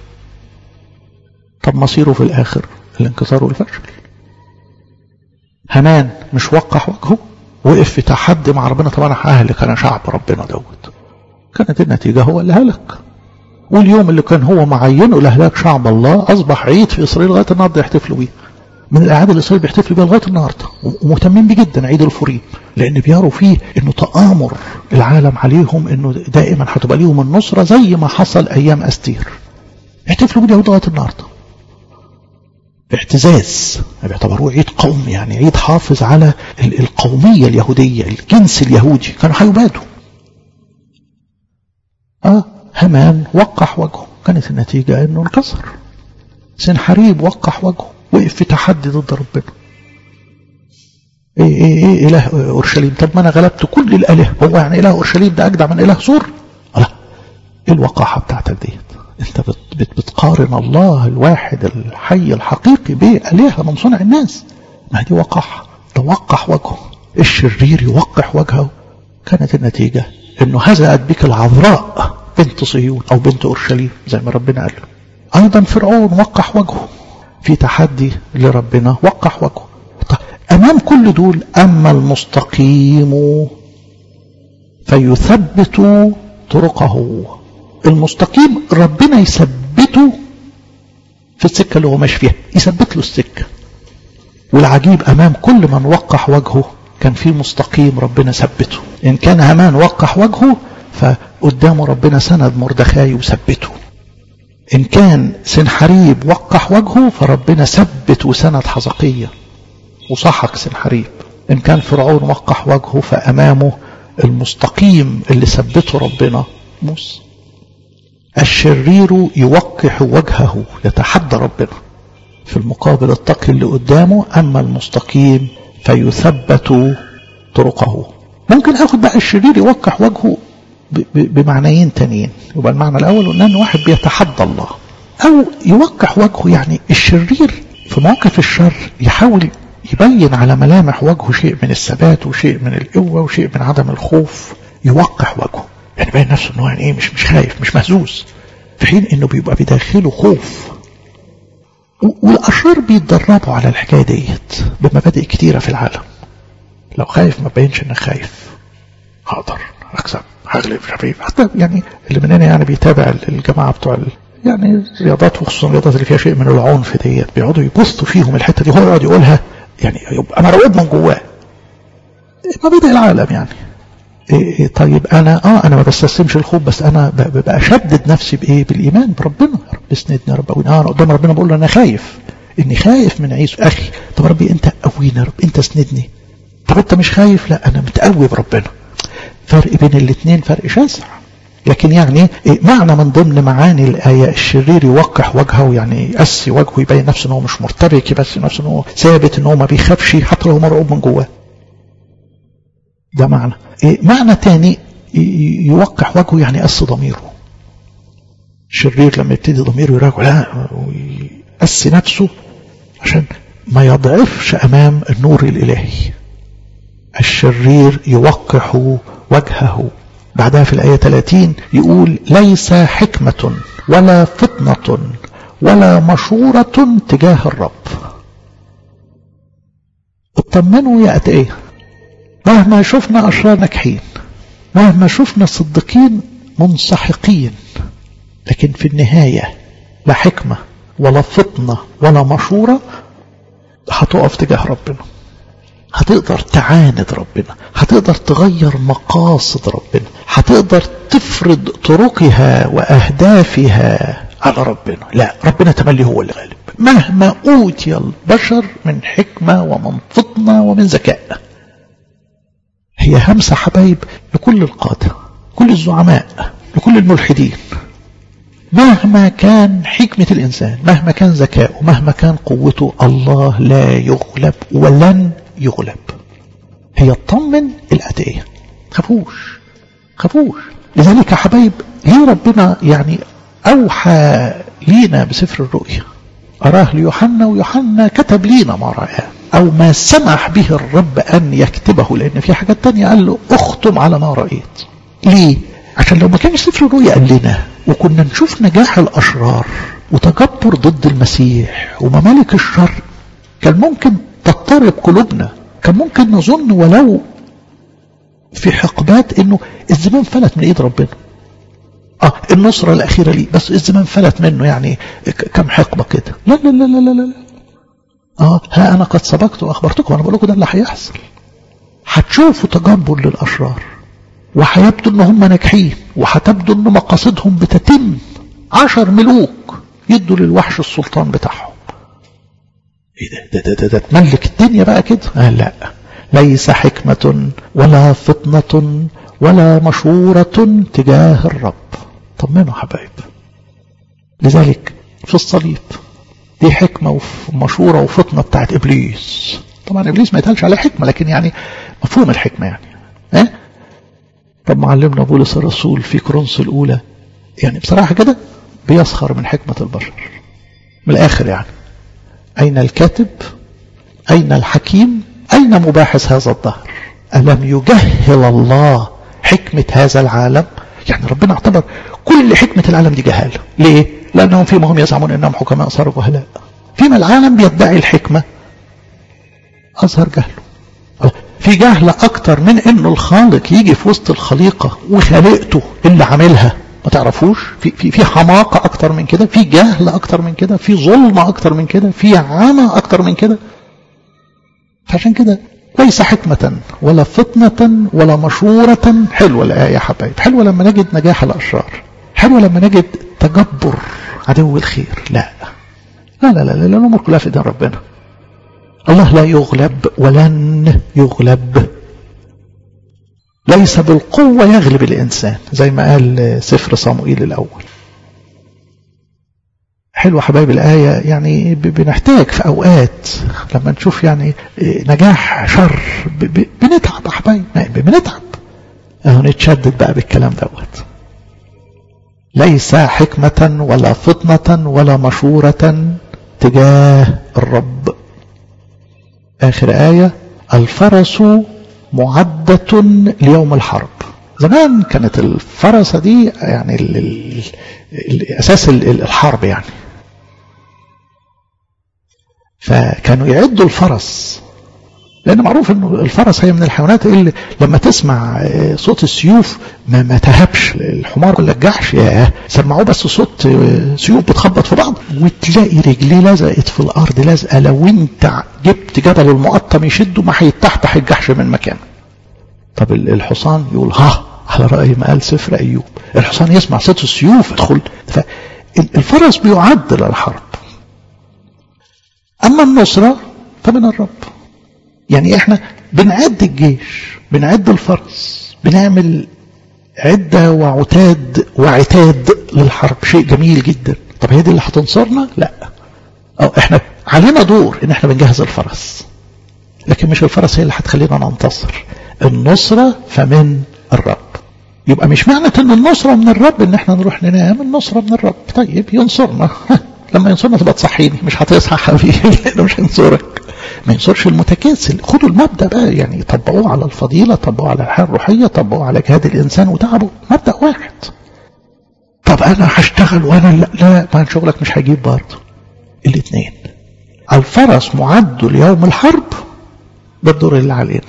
طب مصيره في الاخر الانكسار والفشل. هامان مش وقح وجهه، وقف في تحدي مع ربنا. طبعا ههلك انا شعب ربنا دوت. كانت النتيجة هو اللي هلك. واليوم اللي كان هو معينه لهلاك شعب الله اصبح عيد في اسرائيل لغايه النهارده يحتفلوا بيه. من الاعياد اللي اسرائيل بيحتفلوا بيها لغايه النهارده، ومهتمين بيه جدا عيد الفوريم، لان بيروا فيه انه تآمر العالم عليهم، انه دائما هتبقى ليهم النصره زي ما حصل ايام استير. يحتفلوا بيه لغايه النهارده باعتزاز، بيعتبروه عيد قومي، يعني عيد حافظ على القوميه اليهوديه، الجنس اليهودي، كانوا هيبادوا. هامان وقح وجهه، كانت النتيجة انه انكسر. سنحريب وقح وجهه، وقف في تحدي ضد ربنا. ايه اله اورشليم؟ طب ما انا غلبت كل الاله، هو يعني اله اورشليم ده اجدع من اله سور؟ لا. ايه الوقاحة بتاعتك ديت؟ انت بتقارن الله الواحد الحي الحقيقي بآلهة من صنع الناس. ما دي وقاحة. ده وقح وجهه. الشرير يوقح وجهه، كانت النتيجة انه هزأت بك العذراء بنت صهيون او بنت اورشليم زي ما ربنا قال له. ايضا فرعون وقح وجهه في تحدي لربنا، وقح وجهه. طيب امام كل دول، اما المستقيم فيثبت طرقه. المستقيم ربنا يثبته في السكة اللي هو ماشي فيها، يثبت له السكة. والعجيب امام كل من وقح وجهه كان في مستقيم ربنا ثبته. إن كان هامان وقح وجهه فقدامه ربنا سند مردخاي وثبته. إن كان سنحريب وقح وجهه فربنا ثبت وسند حزقية وصحك سنحريب. إن كان فرعون وقح وجهه فأمامه المستقيم اللي ثبته ربنا موسى. الشرير يوقح وجهه، يتحدى ربنا. في المقابل التقي اللي قدامه، أما المستقيم فيثبت طرقه. ممكن اخد بقى الشرير يوقح وجهه بمعنيين تانيين. يبقى المعنى الاول قلنا ان واحد بيتحدى الله، او يوقح وجهه يعني الشرير في مواقف الشر يحاول يبين على ملامح وجهه شيء من الثبات وشيء من القوة وشيء من عدم الخوف. يوقح وجهه يعني باين نفسه انه يعني مش خايف، مش مهزوز، في حين انه بيبقى بداخله خوف. والاشرار بيتدربوا على الحكاية ديت بمبادئ كتيرة في العالم. لو خايف ما بينش انك خايف، هقدر اكسب، هغلب، شفيف. حتى يعني اللي مننا يعني بيتابع الجماعه بتوع يعني رياضات، وخصوصا الرياضات اللي فيها شيء من العنف ديت، بيقعدوا يبثوا فيهم الحته دي، هو يقعد يقولها يعني يبقى مرعوب من جواه. مبادئ العالم يعني. طيب انا ما بستسلمش الخوف، بس انا ببقى اشدد نفسي بايه؟ بالايمان بربنا. يا رب اسندني يا رب، انا قدام ربنا بقول له انا خايف، اني خايف من عيسو اخي. طب ربي انت قوينا، رب انت اسندني. طب انت مش خايف؟ لا انا متقوي بربنا. فرق بين الاثنين فرق شاسع. لكن يعني معنى من ضمن معاني الآية الشرير يوقح وجهه، يعني يقسي وجهه، يبين نفسه انه مش مرتبك، يبين نفسه انه ثابت، انه ما بيخافش حتى لو مرعوب من جواه. ده معنى. معنى تاني يوقح وجهه يعني يقسي ضميره. الشرير لما يبتدي ضميره يراجع، لا ويقسي نفسه عشان ما يضعفش امام النور الالهي. الشرير يوقح وجهه. بعدها في الآية 30 يقول ليس حكمة ولا فطنة ولا مشورة تجاه الرب. اطمنوا يا أتقية، مهما شفنا أشرار ناجحين، مهما شفنا صديقين منسحقين، لكن في النهاية لا حكمة ولا فطنة ولا مشورة هتقف تجاه ربنا. هتقدر تعاند ربنا، هتقدر تغير مقاصد ربنا، هتقدر تفرض طرقها وأهدافها على ربنا. لا، ربنا تملي هو اللي غالب. مهما أوتي البشر من حكمة ومن فطنة ومن ذكاء. هي همسة حبايب لكل القادة، كل الزعماء، لكل الملحدين. مهما كان حكمة الإنسان، مهما كان ذكاؤه، مهما كان قوته، الله لا يغلب ولن يغلب. هي تطمن الأتقية، خافوش. لذلك يا حبايب ليه ربنا يعني أوحى لينا بسفر الرؤيا، أراه ليوحنا ويوحنا كتب لينا ما رأى أو ما سمح به الرب أن يكتبه، لأن في حاجات تانية قال له اختم على ما رأيت. ليه؟ عشان لو ما كانش سفر الرؤيا قال لنا وكنا نشوف نجاح الأشرار وتجبر ضد المسيح وممالك الشر، كان ممكن تضطرب قلوبنا، كان ممكن نظن ولو في حقبات انه الزمان فلت من ايد ربنا. النصرة الأخيرة ليه، بس الزمان فلت منه، يعني كم حقبة كده. لا لا لا لا لا لا. ها أنا قد سبقت وأخبرتكم. أنا بقول لكم ده اللي هيحصل. هتشوفوا تجبر للأشرار، وهيبدو ان هم ناجحين، وهتبدو ان مقاصدهم بتتم. 10 ملوك يدوا للوحش السلطان بتاعهم. ايه ده تملك الدنيا بقى كده؟ لا، ليس حكمة ولا فطنة ولا مشورة تجاه الرب. طمنوا حبايب. لذلك في الصليب دي حكمة ومشورة وفطنة بتاعت إبليس. طبعا إبليس ما يتقالش عليه حكمة، لكن يعني مفهوم الحكمة يعني. طب معلمنا بولس الرسول في كورنثوس الأولى يعني بصراحة كده بيسخر من حكمة البشر من الآخر. يعني أين الكاتب؟ أين الحكيم؟ أين مباحث هذا الدهر؟ ألم يجهل الله حكمة هذا العالم؟ يعني ربنا اعتبر كل حكمة العالم دي جهالة. ليه؟ لأنهم فيما هم يزعمون أنهم حكماء صاروا جهلاء. فيما العالم بيدعي الحكمة أظهر جهله. في جهل أكتر من أنه الخالق يجي في وسط الخليقة وخلقته اللي عاملها ما تعرفوش. في حماقة أكتر من كده، في جهل أكتر من كده، في ظلمة أكتر من كده، في عمى أكتر من كده. فعشان كده ليس حكمة ولا فطنة ولا مشورة. حلوة الآية يا حبايب، حلوة لما نجد نجاح الأشرار، حلوة لما نجد تجبر عدو الخير. لا لا لا لا لا، الأمور كلها في إيدين ربنا. الله لا يغلب ولن يغلب. ليس بالقوة يغلب الإنسان، زي ما قال سفر صموئيل الأول. حلوة حبايب الآية. يعني بنحتاج في أوقات لما نشوف يعني نجاح شر بنتعب حبايب، بنتعب. نتشدد بقى بالكلام دوت. ليس حكمة ولا فطنة ولا مشورة تجاه الرب. آخر آية: الفرس معدة ليوم الحرب. زمان كانت الفرسة دي يعني أساس الحرب يعني. فكانوا يعدوا الفرس، لأن معروف أنه الفرس هي من الحيوانات اللي لما تسمع صوت السيوف ما تهبش. الحمار ولا الجحش سمعوه بس صوت سيوف بتخبط في بعض، وتلاقي رجليه لزقت في الأرض لزقة. لو انت جبت جبل المقطم يشده ما هيتحتح الجحش من مكانه. طب الحصان يقول على رأي ما قال سفر أيوب، الحصان يسمع صوت السيوف يدخل. فالفرس بيعد للحرب. أما النصرة فمن الرب. يعني احنا بنعد الجيش، بنعد الفرس، بنعمل عدة وعتاد للحرب. شيء جميل جدا. طب هي دي اللي هتنصرنا؟ لا. احنا علينا دور ان احنا بنجهز الفرس، لكن مش الفرس هي اللي هتخلينا ننتصر. النصرة فمن الرب. يبقى مش معنى ان النصرة من الرب ان احنا نروح ننام. النصرة من الرب. طيب ينصرنا لما ينصرنا تبقى تصحيني. مش هتصحى حبيبي لانه مش هينصرك. ما ينصرش المتكاسل. خدوا المبدأ بقى، يعني طبقوه على الفضيلة، طبقوه على الحياة الروحية، طبقوه على جهاد الإنسان وتعبه. مبدأ واحد. طب أنا هشتغل وأنا لا ما شغلك مش هيجيب برضه. الاثنين. الفرس معد ليوم الحرب. ده الدور اللي علينا.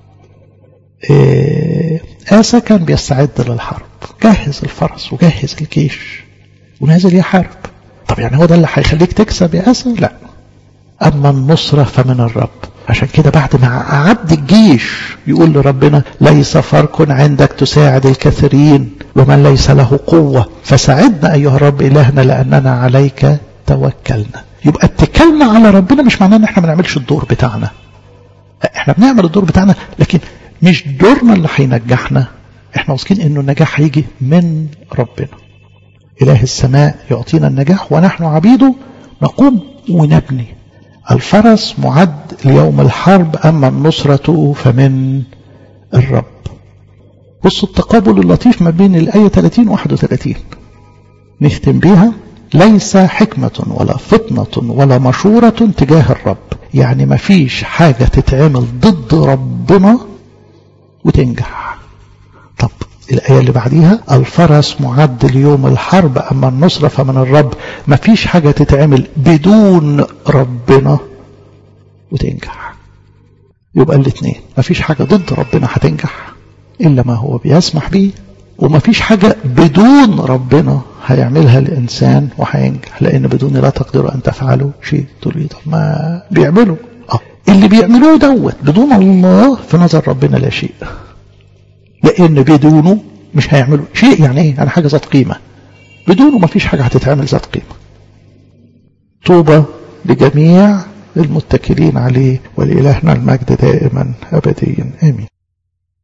آسى كان بيستعد للحرب، جهز الفرس وجهز الجيش ونازل يحارب. طب يعني هو ده اللي هيخليك تكسب يا آسى؟ لا. أما النصرة فمن الرب. عشان كده بعد ما أعد الجيش يقول لربنا: ليس فرق عندك تساعد الكثيرين ومن ليس له قوة، فساعدنا أيها الرب إلهنا لأننا عليك توكلنا. يبقى اتكلنا على ربنا مش معناه ان احنا ما نعملش الدور بتاعنا، احنا بنعمل الدور بتاعنا، لكن مش دورنا اللي هينجحنا. احنا واثقين انه النجاح هيجي من ربنا. اله السماء يعطينا النجاح ونحن عبيده نقوم ونبني. الفرس معد ليوم الحرب، اما النصرة فمن الرب. بصوا التقابل اللطيف ما بين الآية 30 و 31 نختم بيها. ليس حكمة ولا فطنة ولا مشورة تجاه الرب، يعني ما فيش حاجة تتعمل ضد ربنا وتنجح. طب الآية اللي بعديها الفرس معد ليوم الحرب أما النصرة فمن الرب، ما فيش حاجة تتعمل بدون ربنا وتنجح. يبقى الاثنين، ما فيش حاجة ضد ربنا هتنجح إلا ما هو بيسمح به، وما فيش حاجة بدون ربنا هيعملها الإنسان وهينجح، لأن بدون لا تقدروا أن تفعلوا شيء تريد ما بيعملوا. اللي بيعملوه دوت بدون الله في نظر ربنا لا شيء، لأن بدونه مش هيعملوا شيء. يعني إيه؟ يعني حاجة ذات قيمة، بدونه ما فيش حاجة هتتعمل ذات قيمة. طوبى لجميع المتكلين عليه، ولإلهنا المجد دائما أبديا آمين.